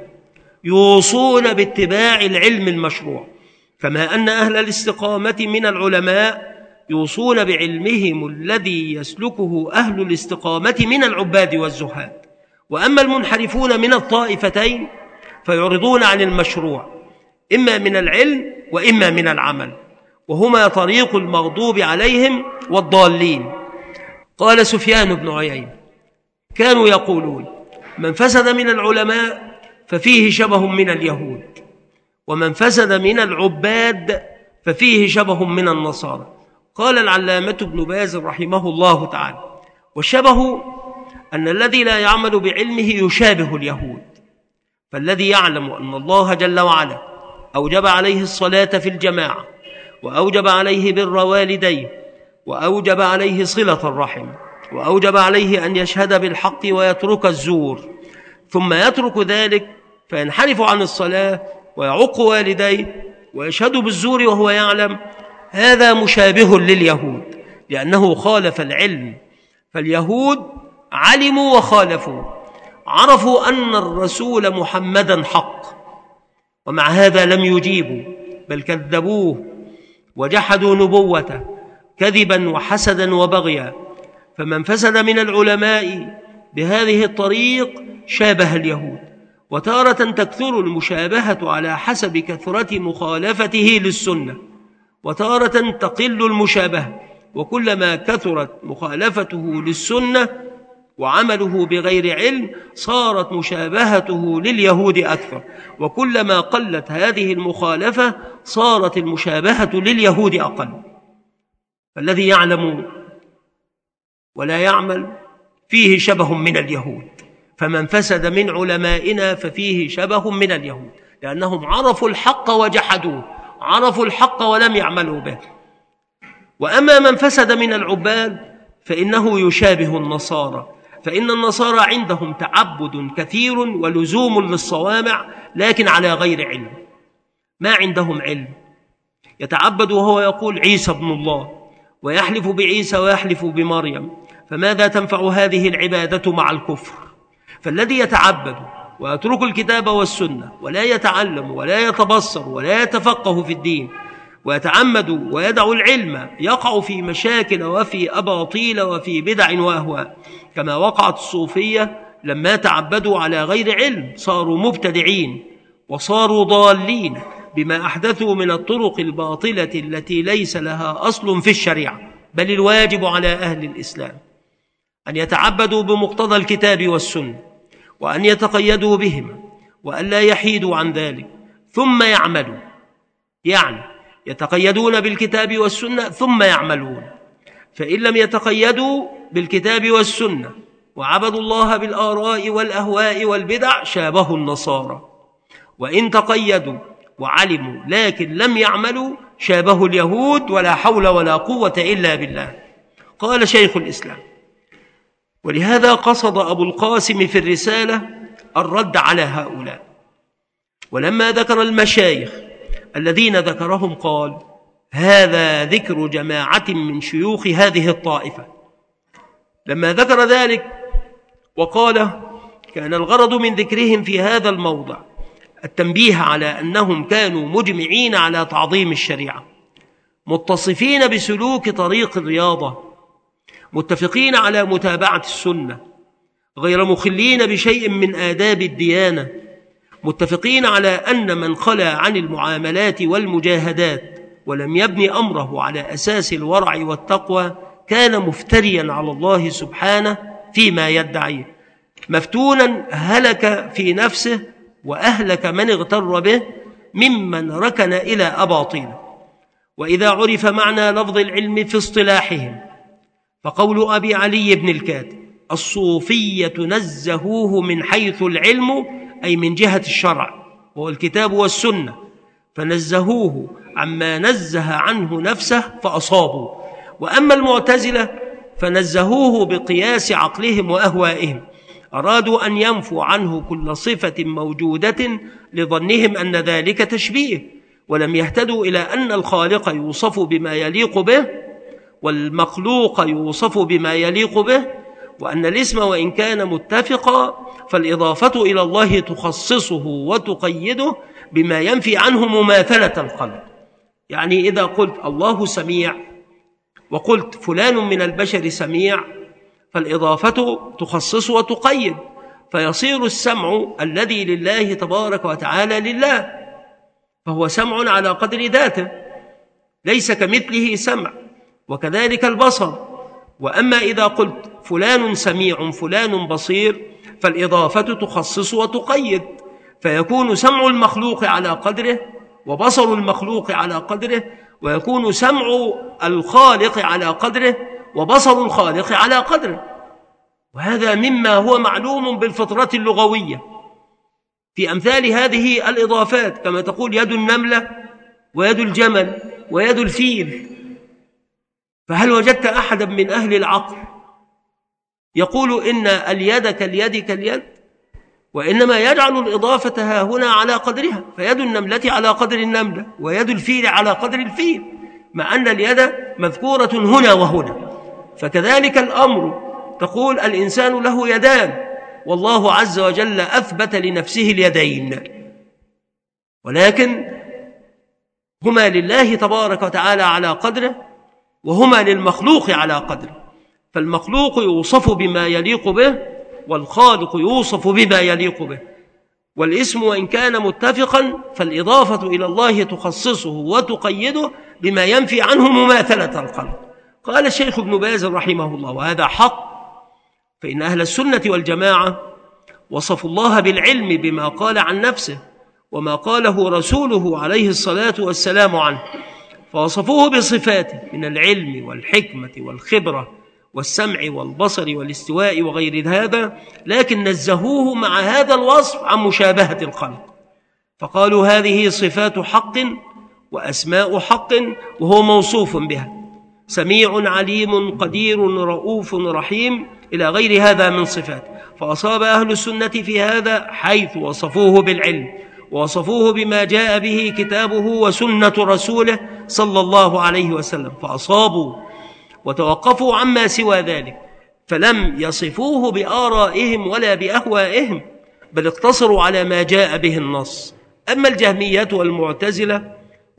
يوصون باتباع العلم المشروع، كما أن أهل الاستقامة من العلماء يوصون بعلمهم الذي يسلكه أهل الاستقامة من العباد والزهاد. وأما المنحرفون من الطائفتين فيعرضون عن المشروع، إما من العلم وإما من العمل، وهما طريق المغضوب عليهم والضالين. قال سفيان بن عيينة: كانوا يقولون من فسد من العلماء ففيه شبه من اليهود، ومن فسد من العباد ففيه شبه من النصارى. قال العلامة ابن باز رحمه الله تعالى: والشبه أن الذي لا يعمل بعلمه يشابه اليهود، فالذي يعلم أن الله جل وعلا أوجب عليه الصلاة في الجماعة، وأوجب عليه بر والديه، وأوجب عليه صلة الرحم، وأوجب عليه أن يشهد بالحق ويترك الزور، ثم يترك ذلك فينحرف عن الصلاة ويعق والديه ويشهد بالزور وهو يعلم، هذا مشابه لليهود لأنه خالف العلم. فاليهود علموا وخالفوا، عرفوا أن الرسول محمدا حق، ومع هذا لم يجيبوا بل كذبوه وجحدوا نبوته كذبا وحسدا وبغيا. فمن فسد من العلماء بهذه الطريق شابه اليهود، وتارة تكثر المشابهة على حسب كثرة مخالفته للسنة، وتارة تقل المشابهة، وكلما كثرت مخالفته للسنة وعمله بغير علم صارت مشابهته لليهود أكثر، وكلما قلت هذه المخالفة صارت المشابهة لليهود أقل. فالذي يعلم ولا يعمل فيه شبه من اليهود، فمن فسد من علمائنا ففيه شبه من اليهود، لأنهم عرفوا الحق وجحدوه، عرفوا الحق ولم يعملوا به. وأما من فسد من العباد فإنه يشابه النصارى، فإن النصارى عندهم تعبد كثير ولزوم للصوامع، لكن على غير علم، ما عندهم علم. يتعبد وهو يقول عيسى ابن الله، ويحلف بعيسى ويحلف بمريم، فماذا تنفع هذه العبادة مع الكفر؟ فالذي يتعبد ويترك الكتاب والسنة ولا يتعلم ولا يتبصر ولا يتفقه في الدين، ويتعمد ويدع العلم يقع في مشاكل وفي أباطيل وفي بدع وأهواء، كما وقعت الصوفية لما تعبدوا على غير علم، صاروا مبتدعين وصاروا ضالين بما أحدثوا من الطرق الباطلة التي ليس لها أصل في الشريعة. بل الواجب على أهل الإسلام أن يتعبدوا بمقتضى الكتاب والسنة، وأن يتقيدوا بهما، وأن لا يحيدوا عن ذلك، ثم يعملوا، يعني يتقيدون بالكتاب والسنة ثم يعملون. فإن لم يتقيدوا بالكتاب والسنة وعبدوا الله بالآراء والأهواء والبدع شابهوا النصارى، وإن تقيدوا وعلموا لكن لم يعملوا شابهوا اليهود، ولا حول ولا قوة إلا بالله. قال شيخ الإسلام: ولهذا قصد أبو القاسم في الرسالة الرد على هؤلاء، ولما ذكر المشايخ الذين ذكرهم قال: هذا ذكر جماعة من شيوخ هذه الطائفة. لما ذكر ذلك وقال: كان الغرض من ذكرهم في هذا الموضع التنبيه على أنهم كانوا مجمعين على تعظيم الشريعة، متصفين بسلوك طريق الرياضة، متفقين على متابعة السنة، غير مخلين بشيء من آداب الديانة، متفقين على أن من خلا عن المعاملات والمجاهدات ولم يبني أمره على أساس الورع والتقوى كان مفتريا على الله سبحانه فيما يدعيه، مفتونا هلك في نفسه وأهلك من اغتر به ممن ركن إلى أباطيل. وإذا عرف معنى لفظ العلم في اصطلاحهم فقول أبي علي بن الكاتب: الصوفية نزهوه من حيث العلم، أي من جهة الشرع وهو الكتاب والسنة، فنزهوه عما نزه عنه نفسه فأصابوا. وأما المعتزلة فنزهوه بقياس عقلهم وأهوائهم، أرادوا أن ينفوا عنه كل صفة موجودة لظنهم أن ذلك تشبيه، ولم يهتدوا إلى أن الخالق يوصف بما يليق به والمخلوق يوصف بما يليق به، وأن الاسم وإن كان متفقا فالإضافة إلى الله تخصصه وتقيده بما ينفي عنه مماثلة الخلق. يعني إذا قلت الله سميع وقلت فلان من البشر سميع فالإضافة تخصص وتقيد، فيصير السمع الذي لله تبارك وتعالى لله، فهو سمع على قدر ذاته ليس كمثله سمع، وكذلك البصر. وأما إذا قلت فلان سميع فلان بصير فالإضافة تخصص وتقيد، فيكون سمع المخلوق على قدره وبصر المخلوق على قدره، ويكون سمع الخالق على قدره وبصر الخالق على قدره. وهذا مما هو معلوم بالفطرة اللغوية في أمثال هذه الإضافات، كما تقول يد النملة ويد الجمل ويد الفيل. فهل وجدت أحدا من أهل العقل يقول إن اليد كاليد كاليد؟ وإنما يجعل الإضافة ها هنا على قدرها، فيد النملة على قدر النملة ويد الفيل على قدر الفيل، مع أن اليد مذكورة هنا وهنا. فكذلك الأمر، تقول الإنسان له يدان، والله عز وجل أثبت لنفسه اليدين، ولكن هما لله تبارك وتعالى على قدره وهما للمخلوق على قدره، فالمخلوق يوصف بما يليق به والخالق يوصف بما يليق به. والاسم وإن كان متفقا فالإضافة إلى الله تخصصه وتقيده بما ينفي عنه مماثلة الخلق. قال الشيخ ابن باز رحمه الله، وهذا حق، فإن أهل السنة والجماعة وصفوا الله بالعلم بما قال عن نفسه وما قاله رسوله عليه الصلاة والسلام عنه، فوصفوه بصفاته من العلم والحكمة والخبرة والسمع والبصر والاستواء وغير هذا، لكن نزهوه مع هذا الوصف عن مشابهة الخلق، فقالوا هذه صفات حق وأسماء حق وهو موصوف بها، سميع عليم قدير رؤوف رحيم إلى غير هذا من صفات. فأصاب أهل السنة في هذا حيث وصفوه بالعلم ووصفوه بما جاء به كتابه وسنة رسوله صلى الله عليه وسلم، فأصابوا وتوقفوا عما سوى ذلك، فلم يصفوه بآرائهم ولا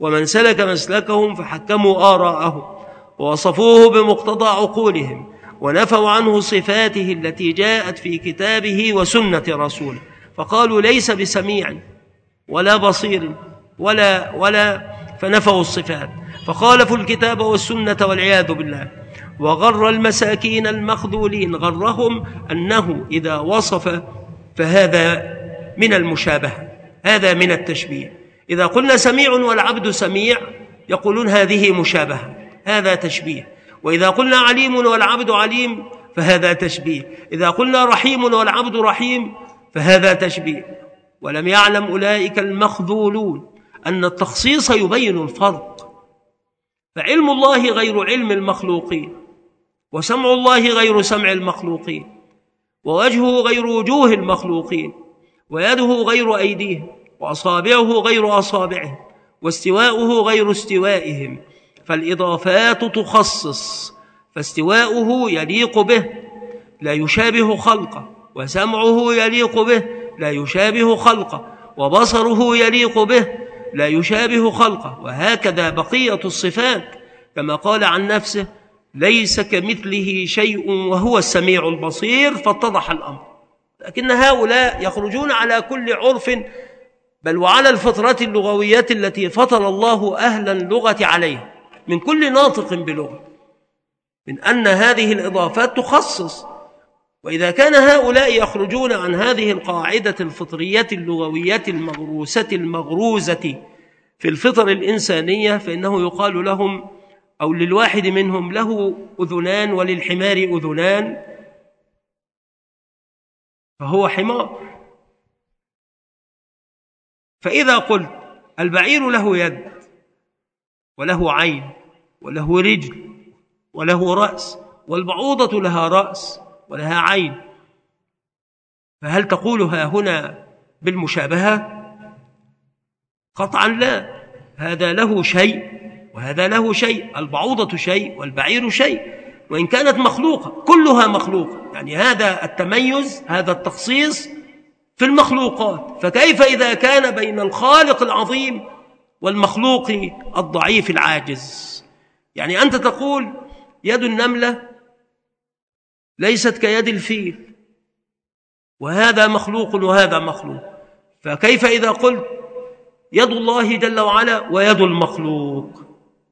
ومن سلك مسلكهم فحكموا آراءهم ووصفوه بمقتضى عقولهم ونفوا عنه صفاته التي جاءت في كتابه وسنة رسوله، فقالوا ليس بسميع ولا بصير ولا فنفوا الصفات، فخالفوا الكتاب والسنة والعياذ بالله. وغر المساكين المخذولين، غرهم أنه إذا وصف فهذا من المشابهة، هذا من التشبيه. إذا قلنا سميع والعبد سميع يقولون هذه مشابهة، هذا تشبيه. وإذا قلنا عليم والعبد عليم فهذا تشبيه. إذا قلنا رحيم والعبد رحيم فهذا تشبيه. ولم يعلم أولئك المخذولون أن التخصيص يبين الفرق، فعلم الله غير علم المخلوقين، وسمع الله غير سمع المخلوقين، ووجهه غير وجوه المخلوقين، ويده غير أيديهم، وأصابعه غير أصابعهم، واستواؤه غير استوائهم. فالإضافات تخصص، فاستواؤه يليق به لا يشابه خلقه، وسمعه يليق به لا يشابه خلقه، وبصره يليق به لا يشابه خلقه، وهكذا بقية الصفات، كما قال عن نفسه ليس كمثله شيء وهو السميع البصير، فاتضح الأمر. لكن هؤلاء يخرجون على كل عرف، بل وعلى الفطرة اللغوية التي فطر الله أهل اللغة عليها من كل ناطق بلغة، من أن هذه الإضافات تخصص. وإذا كان هؤلاء يخرجون عن هذه القاعدة الفطرية اللغوية المغروسة المغروزة في الفطر الإنسانية، فإنه يقال لهم أو للواحد منهم له أذنان وللحمار أذنان فهو حمار. فإذا قلت البعير له يد وله عين وله رجل وله رأس، والبعوضة لها رأس ولها عين، فهل تقولها هنا بالمشابهة؟ قطعا لا، هذا له شيء وهذا له شيء، البعوضة شيء والبعير شيء، وإن كانت مخلوقة كلها مخلوقة. يعني هذا التميز، هذا التخصيص في المخلوقات، فكيف إذا كان بين الخالق العظيم والمخلوق الضعيف العاجز؟ يعني أنت تقول يد النملة ليست كيد الفيل، وهذا مخلوق وهذا مخلوق، فكيف إذا قلت يد الله جل وعلا ويد المخلوق؟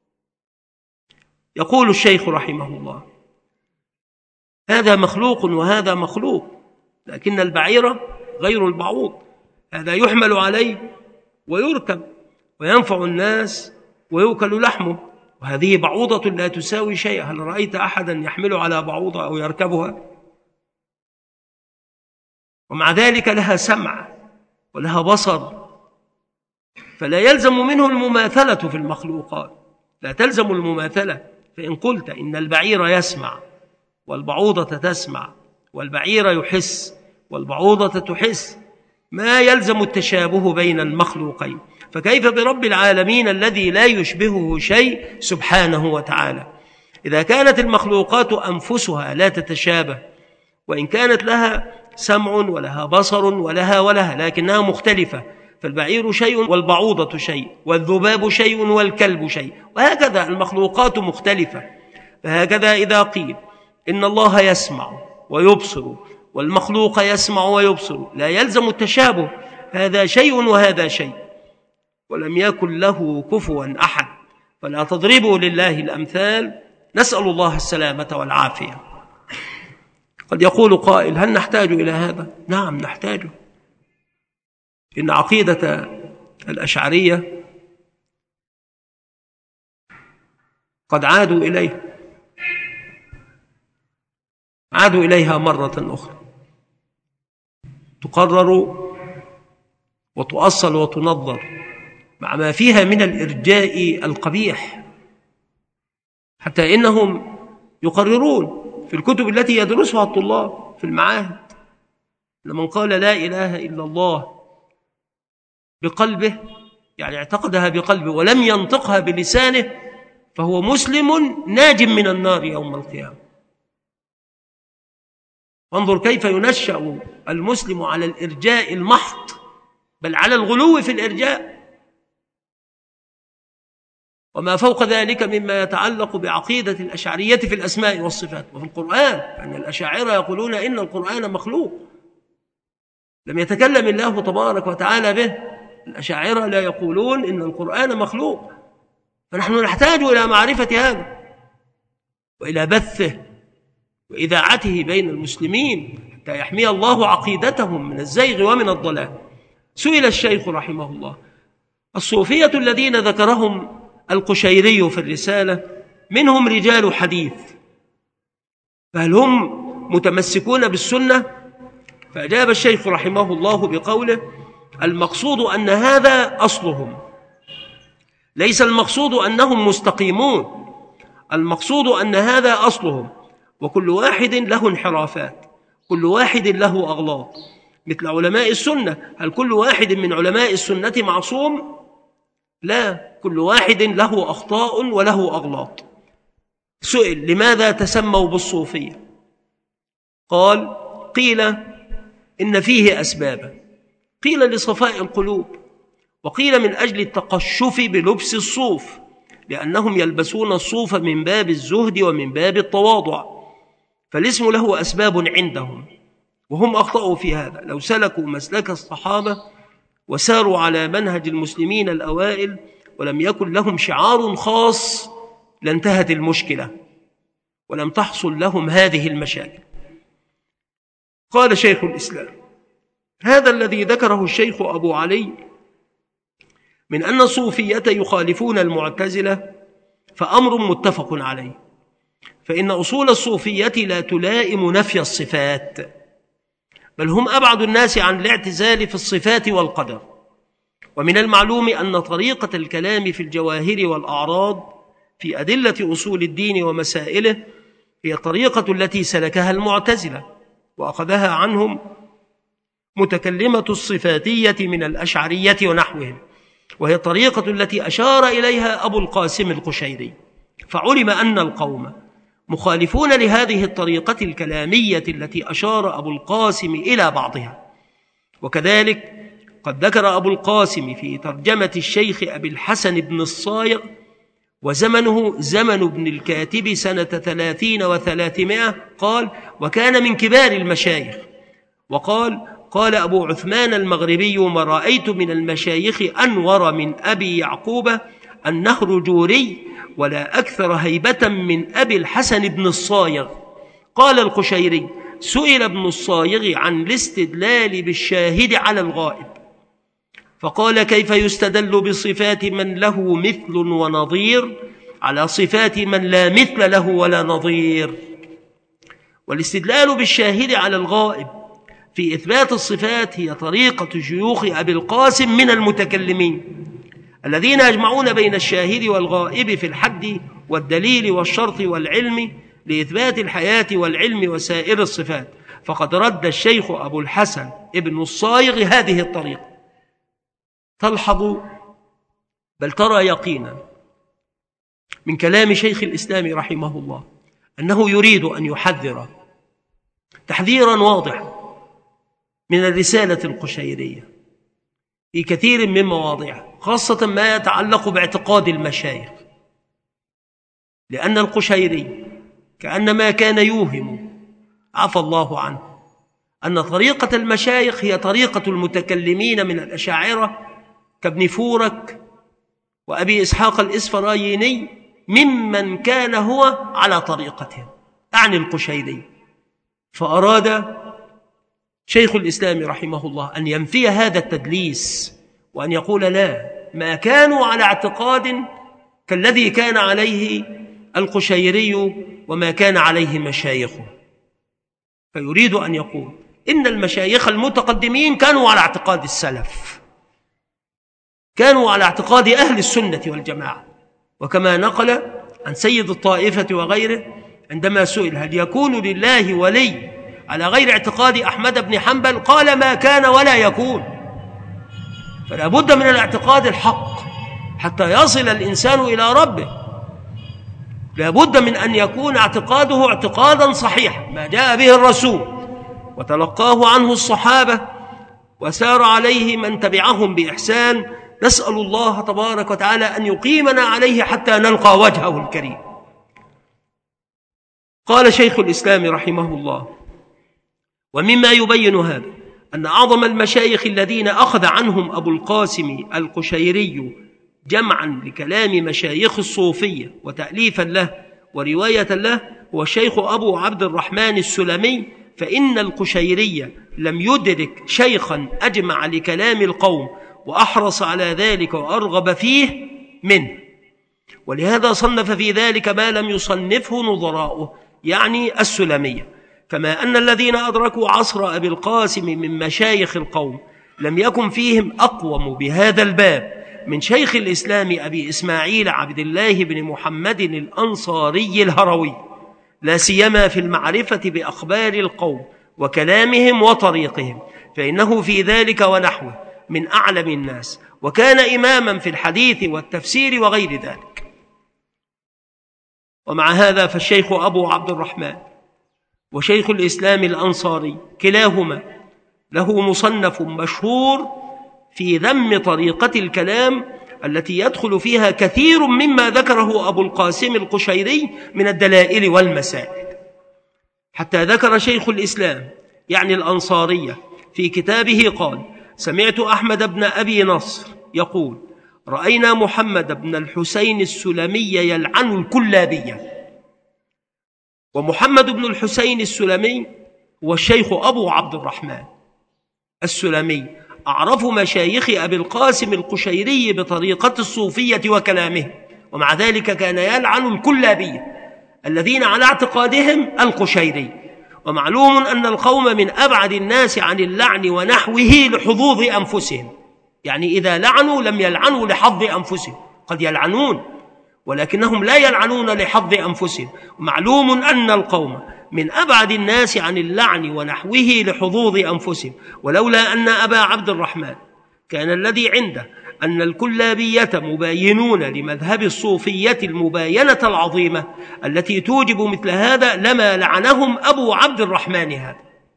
يقول الشيخ رحمه الله هذا مخلوق وهذا مخلوق، لكن البعير غير البعوض، هذا يحمل عليه ويركب وينفع الناس ويؤكل لحمه، وهذه بعوضة لا تساوي شيئا. هل رأيت أحدا يحمل على بعوضة أو يركبها؟ ومع ذلك لها سمع ولها بصر، فلا يلزم منه المماثلة في المخلوقات، لا تلزم المماثلة. فإن قلت إن البعير يسمع والبعوضة تسمع، والبعير يحس والبعوضة تحس، ما يلزم التشابه بين المخلوقين، فكيف برب العالمين الذي لا يشبهه شيء سبحانه وتعالى؟ إذا كانت المخلوقات أنفسها لا تتشابه، وإن كانت لها سمع ولها بصر ولها لكنها مختلفة، فالبعير شيء والبعوضة شيء، والذباب شيء والكلب شيء، وهكذا المخلوقات مختلفة. فهكذا إذا قيل إن الله يسمع ويبصر والمخلوق يسمع ويبصر، لا يلزم التشابه، هذا شيء وهذا شيء، ولم يكن له كفوا أحد، فلا تضربوا لله الأمثال، نسأل الله السلامة والعافية. قد يقول قائل هل نحتاج إلى هذا؟ نعم نحتاجه، إن عقيدة الأشعرية قد عادوا إليها مرة أخرى، تقرر وتؤصل وتنظر مع ما فيها من الإرجاء القبيح، حتى إنهم يقررون في الكتب التي يدرسها الطلاب في المعاهد لمن قال لا إله إلا الله بقلبه، يعني اعتقدها بقلبه ولم ينطقها بلسانه، فهو مسلم ناج من النار يوم القيامة. وانظر كيف ينشأ المسلم على الإرجاء المحض، بل على الغلو في الإرجاء. وما فوق ذلك مما يتعلق بعقيدة الأشعرية في الأسماء والصفات وفي القرآن، أن الأشاعرة يقولون إن القرآن مخلوق لم يتكلم الله تبارك وتعالى به. الأشاعرة لا يقولون إن القرآن مخلوق، فنحن نحتاج إلى معرفة هذا وإلى بثه وإذاعته بين المسلمين حتى يحمي الله عقيدتهم من الزيغ ومن الضلال. سئل الشيخ رحمه الله: الصوفية الذين ذكرهم القشيري في الرسالة منهم رجال حديث، فهل هم متمسكون بالسنة؟ فأجاب الشيخ رحمه الله بقوله: المقصود أن هذا أصلهم، ليس المقصود أنهم مستقيمون، المقصود أن هذا أصلهم، وكل واحد له انحرافات، كل واحد له أغلاط، مثل علماء السنة. هل كل واحد من علماء السنة معصوم؟ لا، كل واحد له أخطاء وله أغلاط. سئل: لماذا تسموا بالصوفية؟ قال: قيل إن فيه أسبابا، قيل لصفاء القلوب، وقيل من أجل التقشف بلبس الصوف، لأنهم يلبسون الصوف من باب الزهد ومن باب التواضع، فالاسم له أسباب عندهم، وهم أخطأوا في هذا. لو سلكوا مسلك الصحابة وساروا على منهج المسلمين الأوائل ولم يكن لهم شعار خاص لانتهت المشكلة ولم تحصل لهم هذه المشاكل. قال شيخ الإسلام: هذا الذي ذكره الشيخ أبو علي من أن الصوفية يخالفون المعتزلة فأمر متفق عليه، فإن أصول الصوفية لا تلائم نفي الصفات، بل هم أبعد الناس عن الاعتزال في الصفات والقدر. ومن المعلوم أن طريقة الكلام في الجواهر والأعراض في أدلة أصول الدين ومسائله هي الطريقة التي سلكها المعتزلة وأخذها عنهم متكلمة الصفاتية من الأشعرية ونحوهم، وهي الطريقة التي أشار إليها أبو القاسم القشيري. فعلم أن القوم مخالفون لهذه الطريقة الكلامية التي أشار أبو القاسم إلى بعضها. وكذلك قد ذكر أبو القاسم في ترجمة الشيخ أبي الحسن بن الصايغ: وزمنه زمن ابن الكاتب سنة 30 و300، قال: وكان من كبار المشايخ. وقال: قال أبو عثمان المغربي: ما رأيت من المشايخ أنور من أبي يعقوب النهر جوري، ولا أكثر هيبة من أبي الحسن بن الصايغ. قال القشيري: سئل ابن الصايغ عن الاستدلال بالشاهد على الغائب، فقال: كيف يستدل بصفات من له مثل ونظير على صفات من لا مثل له ولا نظير؟ والاستدلال بالشاهد على الغائب في إثبات الصفات هي طريقة شيوخ أبي القاسم من المتكلمين الذين يجمعون بين الشاهد والغائب في الحد والدليل والشرط والعلم لإثبات الحياة والعلم وسائر الصفات. فقد رد الشيخ أبو الحسن ابن الصايغ هذه الطريقة. تلحظ بل ترى يقينا من كلام شيخ الإسلام رحمه الله أنه يريد أن يحذر تحذيرا واضحا من الرسالة القشيرية في كثير من مواضعها، خاصة ما يتعلق باعتقاد المشايخ، لأن القشيري كأنما كان يوهم، عفى الله عنه، أن طريقة المشايخ هي طريقة المتكلمين من الأشاعرة كابن فورك وأبي إسحاق الإسفرايني ممن كان هو على طريقتهم، أعني القشيري. فأراد شيخ الإسلام رحمه الله أن ينفي هذا التدليس وأن يقول: لا، ما كانوا على اعتقاد كالذي كان عليه القشيري وما كان عليه مشايخه. فيريد أن يقول إن المشايخ المتقدمين كانوا على اعتقاد السلف، كانوا على اعتقاد أهل السنة والجماعة. وكما نقل عن سيد الطائفة وغيره عندما سئل: هل يكون لله ولي على غير اعتقاد أحمد بن حنبل؟ قال: ما كان ولا يكون. فلا بد من الاعتقاد الحق حتى يصل الإنسان إلى ربه، لا بد من أن يكون اعتقاده اعتقادا صحيحا، ما جاء به الرسول وتلقاه عنه الصحابة وسار عليه من تبعهم بإحسان نسأل الله تبارك وتعالى أن يقيمنا عليه حتى نلقى وجهه الكريم. قال شيخ الإسلام رحمه الله: ومما يبين هذا أن أعظم المشايخ الذين أخذ عنهم أبو القاسم القشيري جمعا لكلام مشايخ الصوفية وتأليفا له ورواية له هو الشيخ أبو عبد الرحمن السلمي، فإن القشيري لم يدرك شيخا أجمع لكلام القوم وأحرص على ذلك وأرغب فيه منه، ولهذا صنف في ذلك ما لم يصنفه نظراؤه يعني السلمية. كما أن الذين أدركوا عصر أبي القاسم من مشايخ القوم لم يكن فيهم أقوم بهذا الباب من شيخ الإسلام أبي إسماعيل عبد الله بن محمد الأنصاري الهروي، لا سيما في المعرفة بأخبار القوم وكلامهم وطريقهم، فإنه في ذلك ونحوه من أعلم الناس، وكان إماما في الحديث والتفسير وغير ذلك. ومع هذا فالشيخ أبو عبد الرحمن وشيخ الإسلام الأنصاري كلاهما له مصنف مشهور في ذم طريقة الكلام التي يدخل فيها كثير مما ذكره أبو القاسم القشيري من الدلائل والمسائل، حتى ذكر شيخ الإسلام يعني الأنصارية في كتابه قال: سمعت أحمد بن أبي نصر يقول: رأينا محمد بن الحسين السلمي يلعن الكلابية. ومحمد بن الحسين السلمي هو الشيخ أبو عبد الرحمن السلمي، أعرف مشايخ أبي القاسم القشيري بطريقة الصوفية وكلامه، ومع ذلك كان يلعن الكلابية الذين على اعتقادهم القشيري. ومعلوم أن القوم من أبعد الناس عن اللعن ونحوه لحظوظ أنفسهم، يعني إذا لعنوا لم يلعنوا لحظ أنفسهم، قد يلعنون ولكنهم لا يلعنون لحظ أنفسهم. ومعلوم أن القوم من أبعد الناس عن اللعن ونحوه لحظوظ أنفسهم، ولولا أن أبا عبد الرحمن كان الذي عنده أن الكلابية مباينون لمذهب الصوفية المباينة العظيمة التي توجب مثل هذا لما لعنهم أبو عبد الرحمن هذا.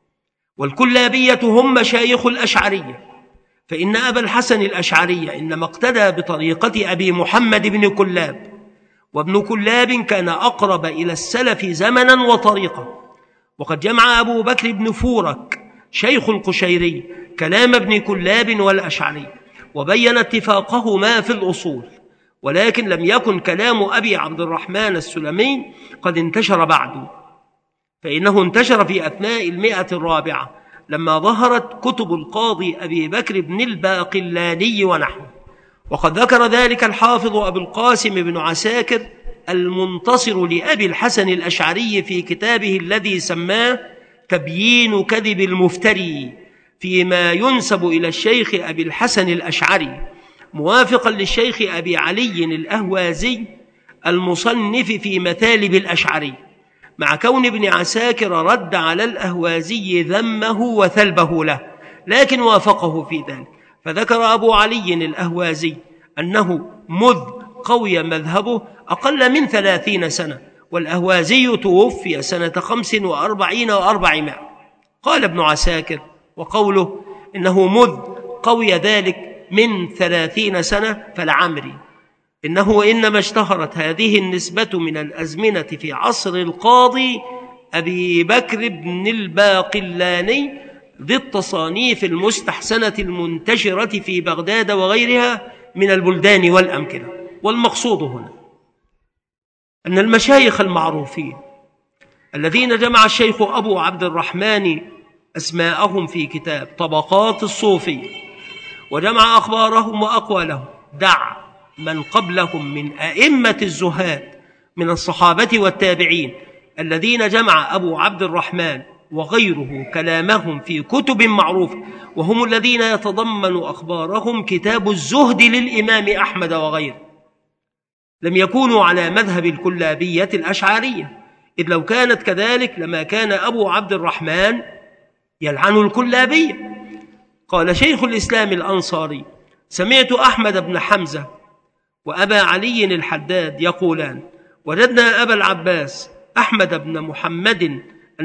والكلابية هم مشايخ الأشعرية، فإن أبا الحسن الأشعري إنما اقتدى بطريقة أبي محمد بن كلاب، وابن كلاب كان أقرب إلى السلف زمنا وطريقة. وقد جمع أبو بكر بن فورك شيخ القشيري كلام ابن كلاب والأشعري وبين اتفاقهما في الأصول، ولكن لم يكن كلام أبي عبد الرحمن السلمي قد انتشر بعد، فإنه انتشر في أثناء 100 لما ظهرت كتب القاضي أبي بكر بن الباقلاني ونحوه. وقد ذكر ذلك الحافظ أبو القاسم بن عساكر المنتصر لأبي الحسن الأشعري في كتابه الذي سماه تبيين كذب المفتري فيما ينسب إلى الشيخ أبي الحسن الأشعري، موافقا للشيخ أبي علي الأهوازي المصنف في مثالب الأشعري، مع كون ابن عساكر رد على الأهوازي ذمه وثلبه له، لكن وافقه في ذلك. فذكر أبو علي الأهوازي أنه مذ قوي مذهبه أقل من 30 سنة، والأهوازي توفي سنة 45 و400. قال ابن عساكر: وقوله إنه مذ قوي ذلك من 30 سنة فلعمري إنه إنما اشتهرت هذه النسبة من الأزمنة في عصر القاضي أبي بكر بن الباقلاني ذي التصانيف المستحسنة المنتشرة في بغداد وغيرها من البلدان والأمكنة. والمقصود هنا أن المشايخ المعروفين الذين جمع الشيخ أبو عبد الرحمن أسماءهم في كتاب طبقات الصوفية وجمع أخبارهم وأقوالهم، دع من قبلهم من أئمة الزهاد من الصحابة والتابعين الذين جمع أبو عبد الرحمن وغيره كلامهم في كتب معروفة، وهم الذين يتضمن أخبارهم كتاب الزهد للإمام أحمد وغيره، لم يكونوا على مذهب الكلابية الأشعرية، إذ لو كانت كذلك لما كان أبو عبد الرحمن يلعن الكلابية. قال شيخ الإسلام الأنصاري: سمعت أحمد بن حمزة وأبا علي الحداد يقولان: وجدنا أبا العباس أحمد بن محمد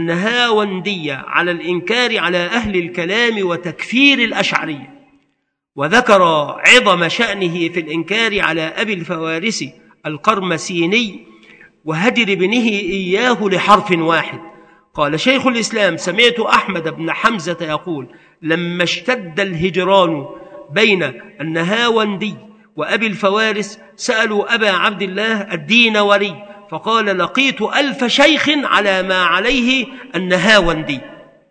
النهاوندي على الإنكار على أهل الكلام وتكفير الأشعرية، وذكر عظم شأنه في الإنكار على أبي الفوارس القرمسيني وهجر ابنه إياه لحرف واحد. قال شيخ الإسلام: سمعت أحمد بن حمزة يقول: لما اشتد الهجران بين النهاوندي وأبي الفوارس سألوا أبا عبد الله الدينوري فقال: لقيت 1000 شيخ على ما عليه النهاوندي.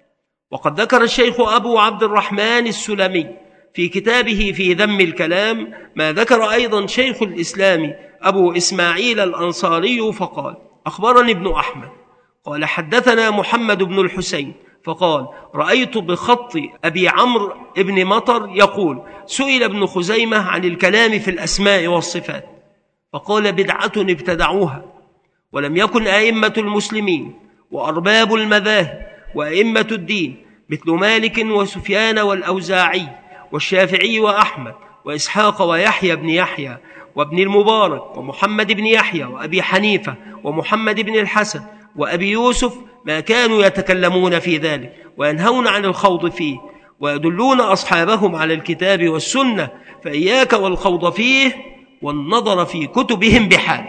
وقد ذكر الشيخ أبو عبد الرحمن السلمي في كتابه في ذم الكلام ما ذكر أيضا شيخ الإسلام أبو إسماعيل الأنصاري فقال: أخبرني ابن أحمد قال: حدثنا محمد بن الحسين فقال: رأيت بخط أبي عمرو بن مطر يقول: سئل ابن خزيمة عن الكلام في الأسماء والصفات فقال: بدعة ابتدعوها، ولم يكن أئمة المسلمين وأرباب المذاهب وأئمة الدين مثل مالك وسفيان والأوزاعي والشافعي وأحمد وإسحاق ويحيى بن يحيى وابن المبارك ومحمد بن يحيى وأبي حنيفة ومحمد بن الحسن وأبي يوسف ما كانوا يتكلمون في ذلك وينهون عن الخوض فيه ويدلون أصحابهم على الكتاب والسنة، فإياك والخوض فيه والنظر في كتبهم بحال.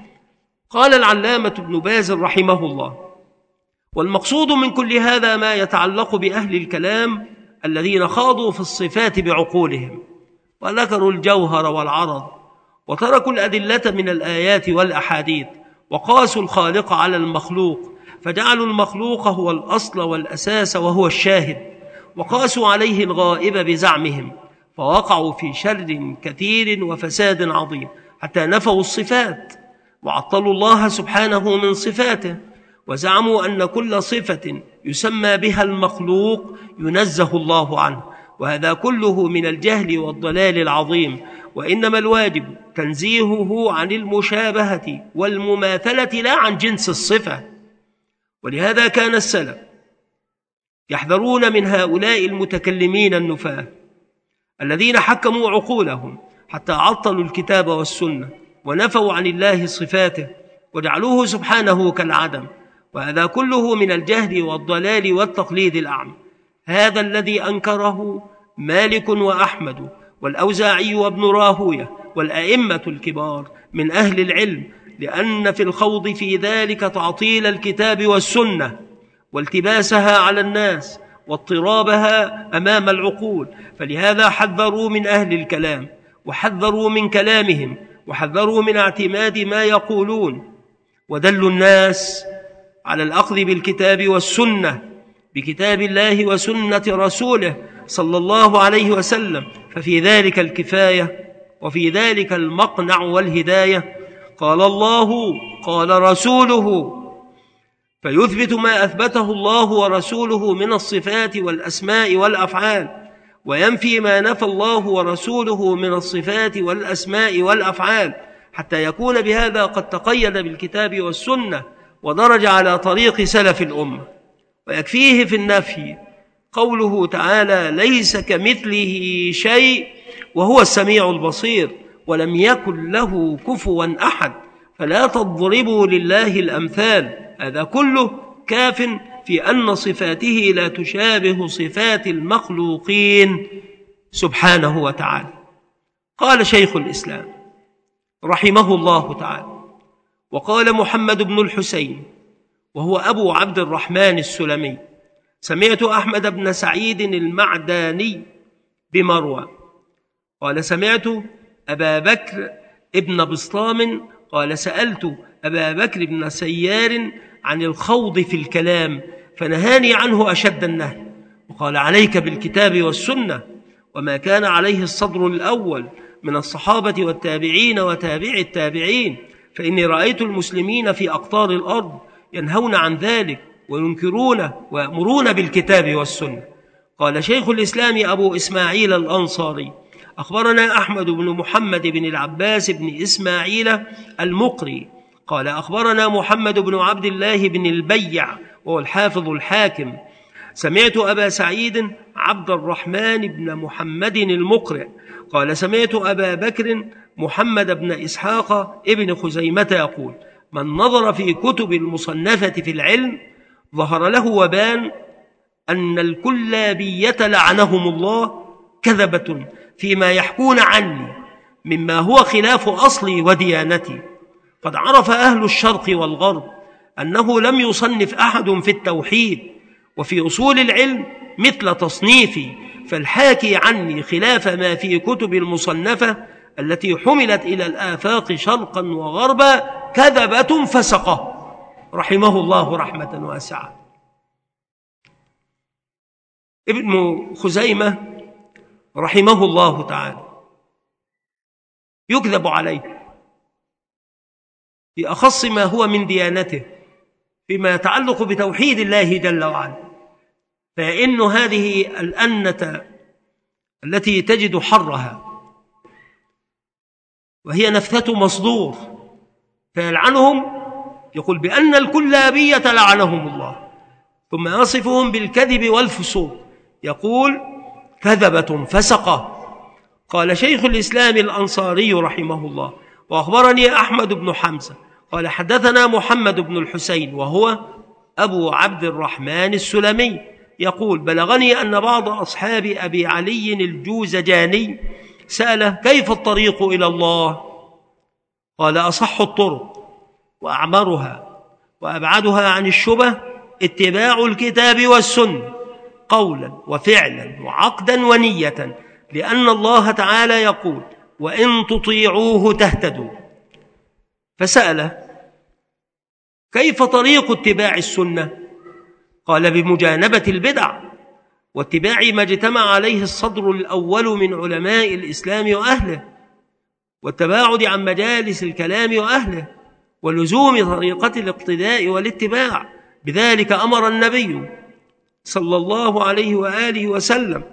قال العلامة ابن باز رحمه الله: والمقصود من كل هذا ما يتعلق بأهل الكلام الذين خاضوا في الصفات بعقولهم وذكروا الجوهر والعرض وتركوا الأدلة من الآيات والأحاديث وقاسوا الخالق على المخلوق فجعلوا المخلوق هو الأصل والأساس وهو الشاهد، وقاسوا عليه الغائب بزعمهم فوقعوا في شر كثير وفساد عظيم حتى نفوا الصفات وعطلوا الله سبحانه من صفاته، وزعموا أن كل صفة يسمى بها المخلوق ينزه الله عنه، وهذا كله من الجهل والضلال العظيم، وإنما الواجب تنزيهه عن المشابهة والمماثلة لا عن جنس الصفة. ولهذا كان السلف يحذرون من هؤلاء المتكلمين النفاة الذين حكموا عقولهم حتى عطلوا الكتاب والسنة ونفوا عن الله صفاته وجعلوه سبحانه كالعدم، وهذا كله من الجهل والضلال والتقليد الأعمى. هذا الذي أنكره مالك وأحمد والأوزاعي وابن راهوية والأئمة الكبار من أهل العلم، لأن في الخوض في ذلك تعطيل الكتاب والسنة والتباسها على الناس واضطرابها أمام العقول، فلهذا حذروا من أهل الكلام وحذروا من كلامهم وحذروا من اعتماد ما يقولون، ودلوا الناس على الأخذ بالكتاب والسنة، بكتاب الله وسنة رسوله صلى الله عليه وسلم، ففي ذلك الكفاية وفي ذلك المقنع والهداية. قال الله قال رسوله، فيثبت ما أثبته الله ورسوله من الصفات والأسماء والأفعال، وينفي ما نفى الله ورسوله من الصفات والأسماء والأفعال، حتى يكون بهذا قد تقيد بالكتاب والسنة ودرج على طريق سلف الأمة. ويكفيه في النفي قوله تعالى: ليس كمثله شيء وهو السميع البصير ولم يكن له كفوا أحد، فلا تضربوا لله الأمثال. هذا كله كاف في أن صفاته لا تشابه صفات المخلوقين سبحانه وتعالى. قال شيخ الإسلام رحمه الله تعالى: وقال محمد بن الحسين وهو أبو عبد الرحمن السلمي: سمعت أحمد بن سعيد المعداني بمروى قال: سمعت أبا بكر ابن بسطام قال: سألت أبا بكر بن سيار عن الخوض في الكلام فنهاني عنه أشد النهي، وقال: عليك بالكتاب والسنة وما كان عليه الصدر الأول من الصحابة والتابعين وتابع التابعين، فإني رأيت المسلمين في أقطار الأرض ينهون عن ذلك وينكرون ويأمرون بالكتاب والسنة. قال شيخ الإسلام أبو إسماعيل الأنصاري: أخبرنا أحمد بن محمد بن العباس بن إسماعيل المقري قال: أخبرنا محمد بن عبد الله بن البيع وهو الحافظ الحاكم: سمعت أبا سعيد عبد الرحمن بن محمد المقرئ قال: سمعت أبا بكر محمد بن إسحاق ابن خزيمة يقول: من نظر في كتب المصنفة في العلم ظهر له وبان أن الكلابية لعنهم الله كذبة فيما يحكون عني مما هو خلاف أصلي وديانتي. قد عرف أهل الشرق والغرب أنه لم يصنف أحد في التوحيد وفي أصول العلم مثل تصنيفي، فالحاكي عني خلاف ما في كتب المصنفة التي حملت إلى الآفاق شرقا وغربا كذبة فسقة، رحمه الله رحمة واسعة. ابن خزيمة رحمه الله تعالى يكذب عليه في أخص ما هو من ديانته فيما يتعلق بتوحيد الله جل وعلا، فإن هذه الأنة التي تجد حرها وهي نفثة مصدور فيلعنهم، يقول بأن الكلابية لعنهم الله، ثم يصفهم بالكذب والفسوق يقول كذبة فسقة. قال شيخ الإسلام الأنصاري رحمه الله: وأخبرني أحمد بن حمزة قال حدثنا محمد بن الحسين وهو أبو عبد الرحمن السلمي يقول: بلغني أن بعض أصحاب أبي علي الجوزجاني سأله: كيف الطريق إلى الله؟ قال: أصح الطرق وأعمرها وأبعدها عن الشبه اتباع الكتاب والسنة قولا وفعلا وعقدا ونية، لأن الله تعالى يقول: وإن تطيعوه تهتدوا. فسأله: كيف طريق اتباع السنة؟ قال: بمجانبة البدع واتباع ما اجتمع عليه الصدر الأول من علماء الإسلام وأهله، والتباعد عن مجالس الكلام وأهله، ولزوم طريقة الاقتداء والاتباع. بذلك أمر النبي صلى الله عليه وآله وسلم،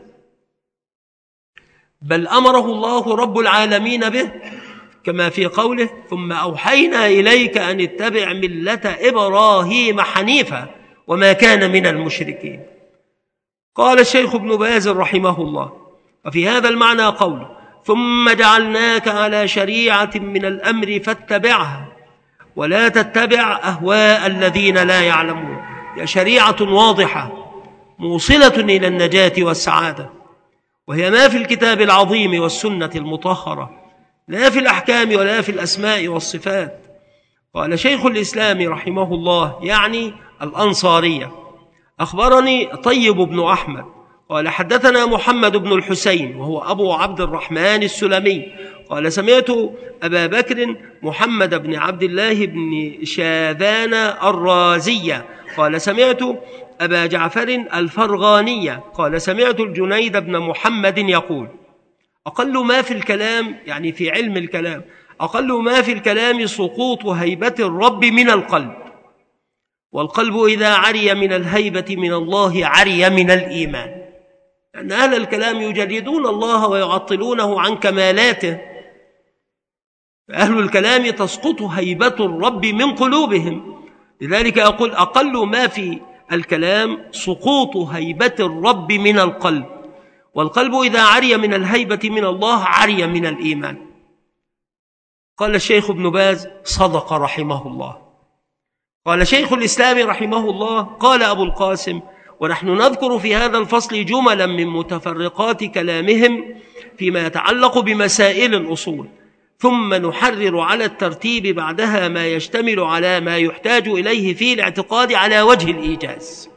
بل أمره الله رب العالمين به، كما في قوله: ثم أوحينا إليك أن اتبع ملة إبراهيم حنيفا وما كان من المشركين. قال الشيخ ابن باز رحمه الله: وفي هذا المعنى قوله: ثم جعلناك على شريعة من الأمر فاتبعها ولا تتبع أهواء الذين لا يعلمون. هي شريعة واضحة موصلة إلى النجاة والسعادة، وهي ما في الكتاب العظيم والسنة المطهرة، لا في الأحكام ولا في الأسماء والصفات. قال شيخ الإسلام رحمه الله يعني الأنصارية: أخبرني طيب بن أحمد قال حدثنا محمد بن الحسين وهو أبو عبد الرحمن السلمي قال: سمعت أبا بكر محمد بن عبد الله بن شاذان الرازية قال: سمعت أبا جعفر الفرغانية قال: سمعت الجنيد بن محمد يقول: أقل ما في الكلام، يعني في علم الكلام، أقل ما في الكلام سقوط هيبة الرب من القلب، والقلب إذا عري من الهيبة من الله عري من الإيمان. لأن أهل الكلام يجردون الله ويعطلونه عن كمالاته، فأهل الكلام تسقط هيبة الرب من قلوبهم. لذلك أقول أقل ما في الكلام سقوط هيبة الرب من القلب، والقلب إذا عري من الهيبة من الله عري من الإيمان. قال الشيخ ابن باز: صدق رحمه الله. قال شيخ الإسلام رحمه الله: قال أبو القاسم: ونحن نذكر في هذا الفصل جملا من متفرقات كلامهم فيما يتعلق بمسائل الأصول، ثم نحرر على الترتيب بعدها ما يشتمل على ما يحتاج إليه في الاعتقاد على وجه الإيجاز.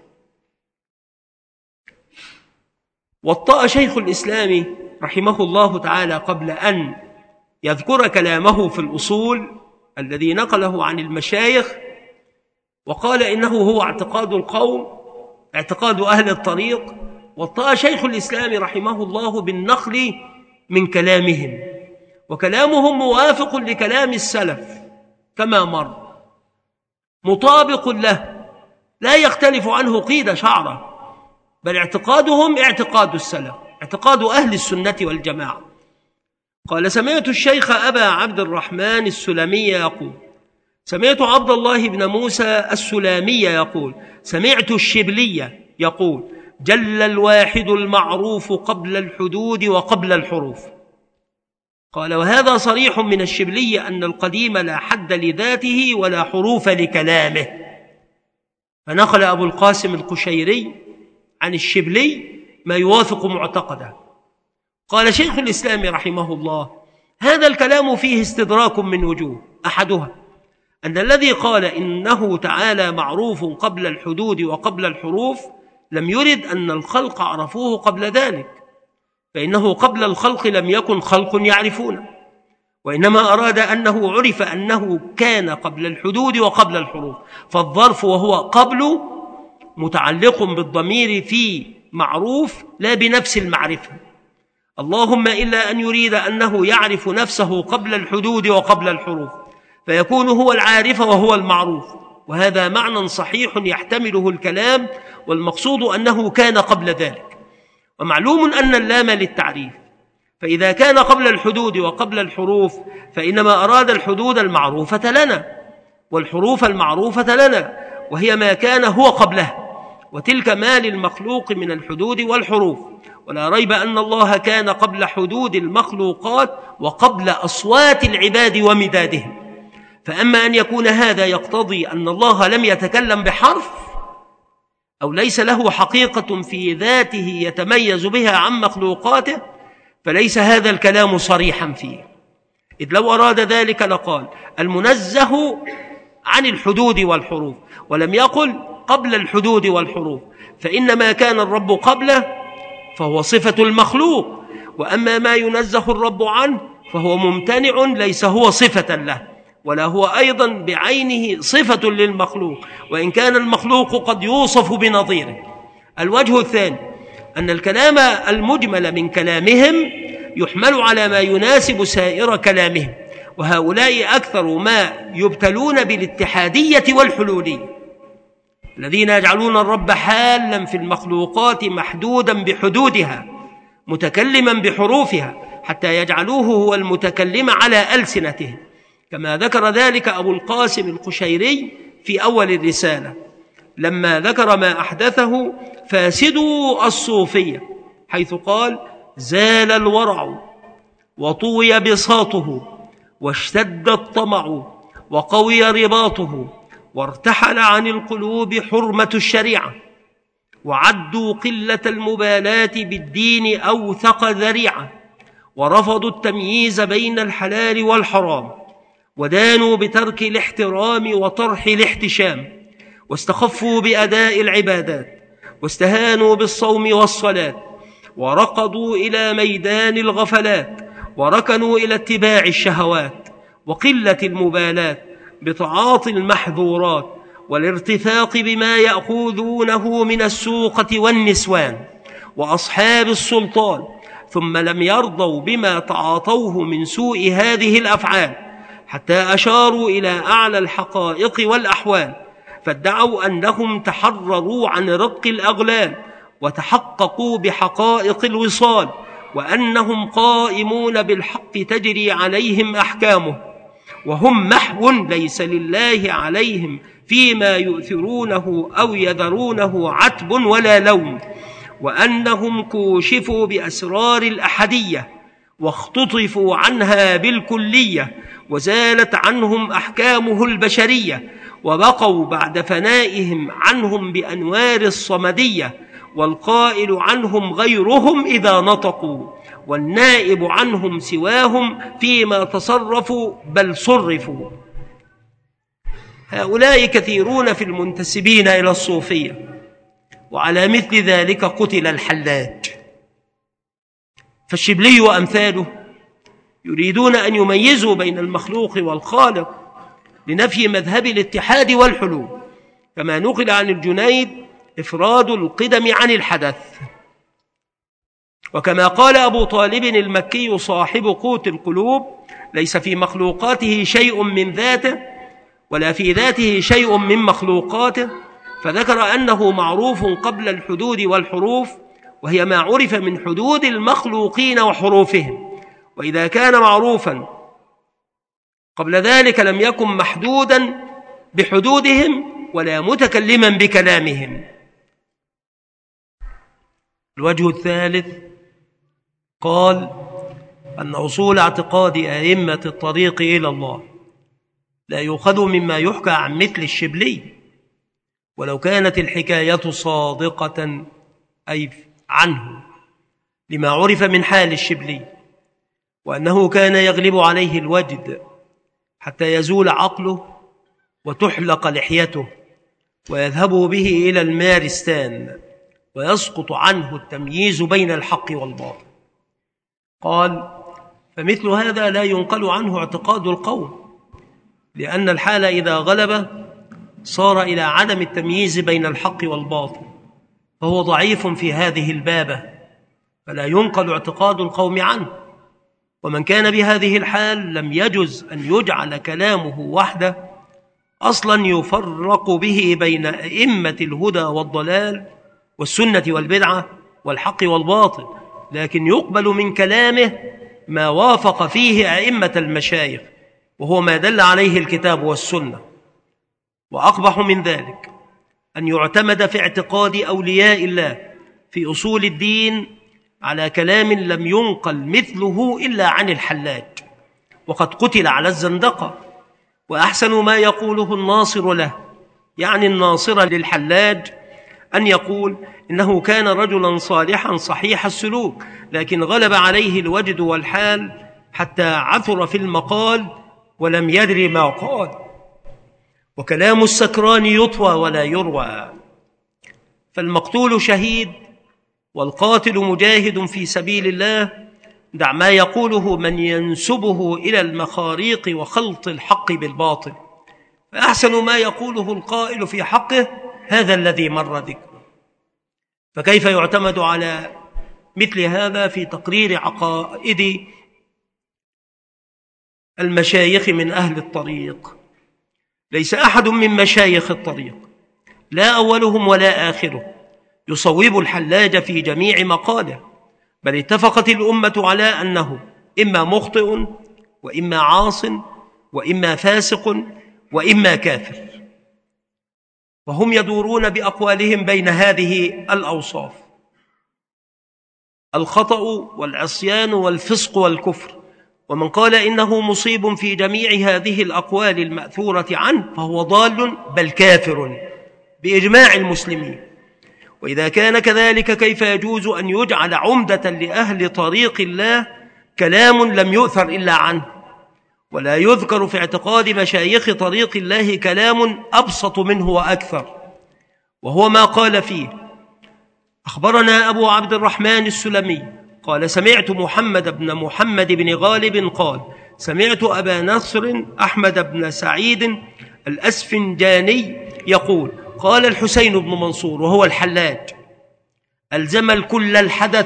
وطأ شيخ الإسلام رحمه الله تعالى قبل أن يذكر كلامه في الأصول الذي نقله عن المشايخ وقال إنه هو اعتقاد القوم، اعتقاد أهل الطريق، وطأ شيخ الإسلام رحمه الله بالنقل من كلامهم، وكلامهم موافق لكلام السلف كما مر، مطابق له، لا يختلف عنه قيد شعره، بل اعتقادهم اعتقاد السلف، اعتقاد أهل السنة والجماعة. قال: سمعت الشيخ أبا عبد الرحمن السلمي يقول: سمعت عبد الله بن موسى السلامي يقول: سمعت الشبلي يقول: جل الواحد المعروف قبل الحدود وقبل الحروف. قال: وهذا صريح من الشبلي أن القديم لا حد لذاته ولا حروف لكلامه. فنقل أبو القاسم القشيري عن الشبلي ما يوافق معتقده، قال شيخ الإسلام رحمه الله: هذا الكلام فيه استدراك من وجوه، أحدها أن الذي قال إنه تعالى معروف قبل الحدود وقبل الحروف لم يرد أن الخلق عرفوه قبل ذلك، فإنه قبل الخلق لم يكن خلق يعرفونه، وإنما أراد أنه عرف أنه كان قبل الحدود وقبل الحروف، فالظرف وهو قبل متعلق بالضمير في معروف لا بنفس المعرفة، اللهم إلا أن يريد أنه يعرف نفسه قبل الحدود وقبل الحروف فيكون هو العارف وهو المعروف، وهذا معنى صحيح يحتمله الكلام، والمقصود أنه كان قبل ذلك. ومعلوم أن اللام للتعريف، فإذا كان قبل الحدود وقبل الحروف فإنما أراد الحدود المعروفة لنا والحروف المعروفة لنا، وهي ما كان هو قبله، وتلك ما للمخلوق من الحدود والحروف. ولا ريب أن الله كان قبل حدود المخلوقات وقبل أصوات العباد ومدادهم، فأما أن يكون هذا يقتضي أن الله لم يتكلم بحرف أو ليس له حقيقة في ذاته يتميز بها عن مخلوقاته فليس هذا الكلام صريحا فيه، إذ لو أراد ذلك لقال المنزه عن الحدود والحروف، ولم يقل قبل الحدود والحروف، فإن ما كان الرب قبله فهو صفة المخلوق، وأما ما ينزه الرب عنه فهو ممتنع ليس هو صفة له، ولا هو أيضا بعينه صفة للمخلوق، وإن كان المخلوق قد يوصف بنظيره. الوجه الثاني أن الكلام المجمل من كلامهم يحمل على ما يناسب سائر كلامهم، وهؤلاء أكثر ما يبتلون بالاتحادية والحلولية، الذين يجعلون الرب حالا في المخلوقات محدودا بحدودها متكلما بحروفها حتى يجعلوه هو المتكلم على ألسنتهم، كما ذكر ذلك أبو القاسم القشيري في أول الرسالة لما ذكر ما أحدثه فاسدوا الصوفية، حيث قال: زال الورع وطوي بساطه واشتد الطمع وقوي رباطه وارتحل عن القلوب حرمة الشريعة، وعدوا قلة المبالاة بالدين أوثق ذريعة، ورفضوا التمييز بين الحلال والحرام، ودانوا بترك الاحترام وطرح الاحتشام، واستخفوا بأداء العبادات، واستهانوا بالصوم والصلاة، ورقضوا إلى ميدان الغفلات، وركنوا إلى اتباع الشهوات وقلة المبالاة بتعاطي المحظورات والارتفاق بما يأخذونه من السوقة والنسوان وأصحاب السلطان، ثم لم يرضوا بما تعاطوه من سوء هذه الأفعال حتى أشاروا إلى أعلى الحقائق والأحوال، فادعوا أنهم تحرروا عن رق الأغلال وتحققوا بحقائق الوصال، وأنهم قائمون بالحق تجري عليهم أحكامه، وهم محو ليس لله عليهم فيما يؤثرونه أو يذرونه عتب ولا لوم، وأنهم كوشفوا بأسرار الأحدية واختطفوا عنها بالكلية، وزالت عنهم أحكامه البشرية، وبقوا بعد فنائهم عنهم بأنوار الصمدية، والقائل عنهم غيرهم إذا نطقوا، والنائب عنهم سواهم فيما تصرفوا بل صرفوا. هؤلاء كثيرون في المنتسبين إلى الصوفية، وعلى مثل ذلك قتل الحلاج. فالشبلي وأمثاله يريدون أن يميزوا بين المخلوق والخالق لنفي مذهب الاتحاد والحلول، كما نقل عن الجنيد إفراد القدم عن الحدث، وكما قال أبو طالب المكي صاحب قوت القلوب: ليس في مخلوقاته شيء من ذاته ولا في ذاته شيء من مخلوقاته، فذكر أنه معروف قبل الحدود والحروف، وهي ما عرف من حدود المخلوقين وحروفهم، وإذا كان معروفا قبل ذلك لم يكن محدودا بحدودهم ولا متكلما بكلامهم. الوجه الثالث قال أن أصول اعتقاد أئمة الطريق إلى الله لا يؤخذ مما يحكى عن مثل الشبلي، ولو كانت الحكاية صادقة أي عنه، لما عرف من حال الشبلي، وأنه كان يغلب عليه الوجد حتى يزول عقله وتحلق لحيته ويذهب به إلى المارستان ويسقط عنه التمييز بين الحق والباطل. قال: فمثل هذا لا ينقل عنه اعتقاد القوم، لأن الحال إذا غلب صار إلى عدم التمييز بين الحق والباطل، فهو ضعيف في هذه البابة، فلا ينقل اعتقاد القوم عنه. ومن كان بهذه الحال لم يجز أن يجعل كلامه وحده أصلا يفرق به بين أئمة الهدى والضلال والسنة والبدعة والحق والباطل، لكن يقبل من كلامه ما وافق فيه أئمة المشايخ، وهو ما دل عليه الكتاب والسنة. وأقبح من ذلك أن يعتمد في اعتقاد أولياء الله في أصول الدين على كلام لم ينقل مثله إلا عن الحلاج، وقد قتل على الزندقة. وأحسن ما يقوله الناصر له، يعني الناصر للحلاج، أن يقول إنه كان رجلا صالحا صحيح السلوك، لكن غلب عليه الوجد والحال حتى عثر في المقال ولم يدر ما قال. وكلام السكران يطوى ولا يروى. فالمقتول شهيد والقاتل مجاهد في سبيل الله، دع ما يقوله من ينسبه إلى المخاريق وخلط الحق بالباطل، فأحسن ما يقوله القائل في حقه هذا الذي مر ذكره. فكيف يعتمد على مثل هذا في تقرير عقائد المشايخ من أهل الطريق؟ ليس أحد من مشايخ الطريق، لا أولهم ولا آخره، يصوب الحلاج في جميع مقاله، بل اتفقت الأمة على أنه إما مخطئ وإما عاص وإما فاسق وإما كافر، وهم يدورون بأقوالهم بين هذه الأوصاف: الخطأ والعصيان والفسق والكفر. ومن قال إنه مصيب في جميع هذه الأقوال المأثورة عنه فهو ضال بل كافر بإجماع المسلمين. وإذا كان كذلك كيف يجوز أن يجعل عمدة لأهل طريق الله كلام لم يؤثر إلا عنه؟ ولا يذكر في اعتقاد مشايخ طريق الله كلام أبسط منه وأكثر، وهو ما قال فيه: أخبرنا أبو عبد الرحمن السلمي قال سمعت محمد بن محمد بن غالب قال سمعت أبا نصر أحمد بن سعيد الأسفنجاني يقول قال الحسين بن منصور وهو الحلاج: ألزم الكل الحدث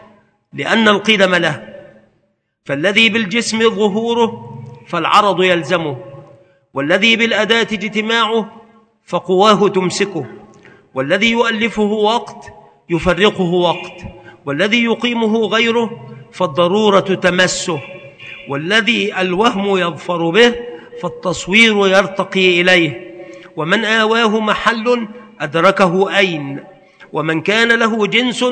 لأن القدم له، فالذي بالجسم ظهوره فالعرض يلزمه، والذي بالأداة اجتماعه فقواه تمسكه، والذي يؤلفه وقت يفرقه وقت، والذي يقيمه غيره فالضرورة تمسه، والذي الوهم يظفر به فالتصوير يرتقي إليه، ومن آواه محل أدركه أين، ومن كان له جنس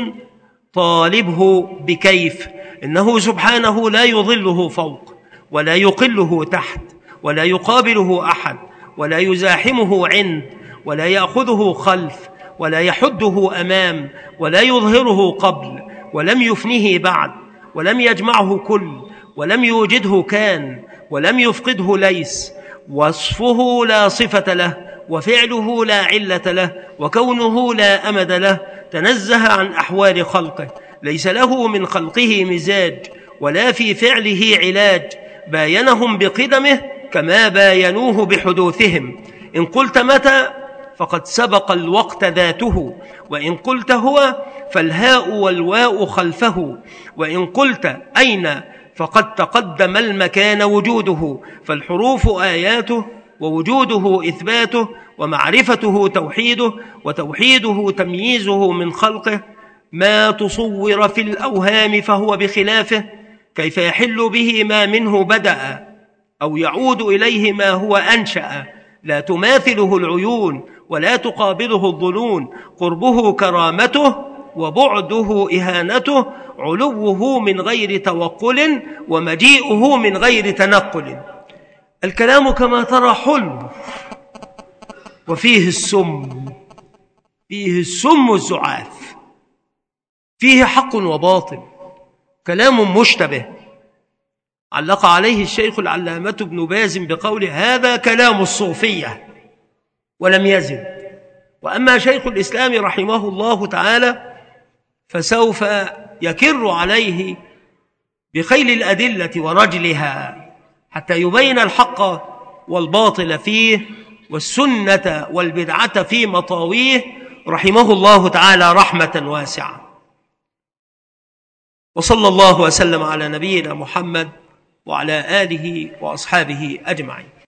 طالبه بكيف، إنه سبحانه لا يظله فوق ولا يقله تحت ولا يقابله أحد ولا يزاحمه عند ولا يأخذه خلف ولا يحده أمام ولا يظهره قبل ولم يفنه بعد ولم يجمعه كل ولم يوجده كان ولم يفقده ليس، وصفه لا صفة له وفعله لا علة له وكونه لا أمد له، تنزه عن أحوال خلقه، ليس له من خلقه مزاج ولا في فعله علاج، باينهم بقدمه كما باينوه بحدوثهم. إن قلت متى فقد سبق الوقت ذاته، وإن قلت هو فالهاء والواء خلفه، وإن قلت أين فقد تقدم المكان وجوده، فالحروف آياته ووجوده إثباته ومعرفته توحيده وتوحيده تمييزه من خلقه. ما تصور في الأوهام فهو بخلافه، كيف يحل به ما منه بدأ أو يعود إليه ما هو أنشأ، لا تماثله العيون ولا تقابله الظنون، قربه كرامته وبعده إهانته، علوه من غير توقل ومجيئه من غير تنقل. الكلام كما ترى حلو وفيه السم، فيه السم الزعاف، فيه حق وباطل، كلام مشتبه علق عليه الشيخ العلامة ابن باز بقوله: هذا كلام الصوفية، ولم يزد. وأما شيخ الإسلام رحمه الله تعالى فسوف يكر عليه بخيل الأدلة ورجلها حتى يبين الحق والباطل فيه والسنة والبدعة في مطاويه، رحمه الله تعالى رحمة واسعة. وصلى الله وسلم على نبينا محمد وعلى آله وأصحابه أجمعين.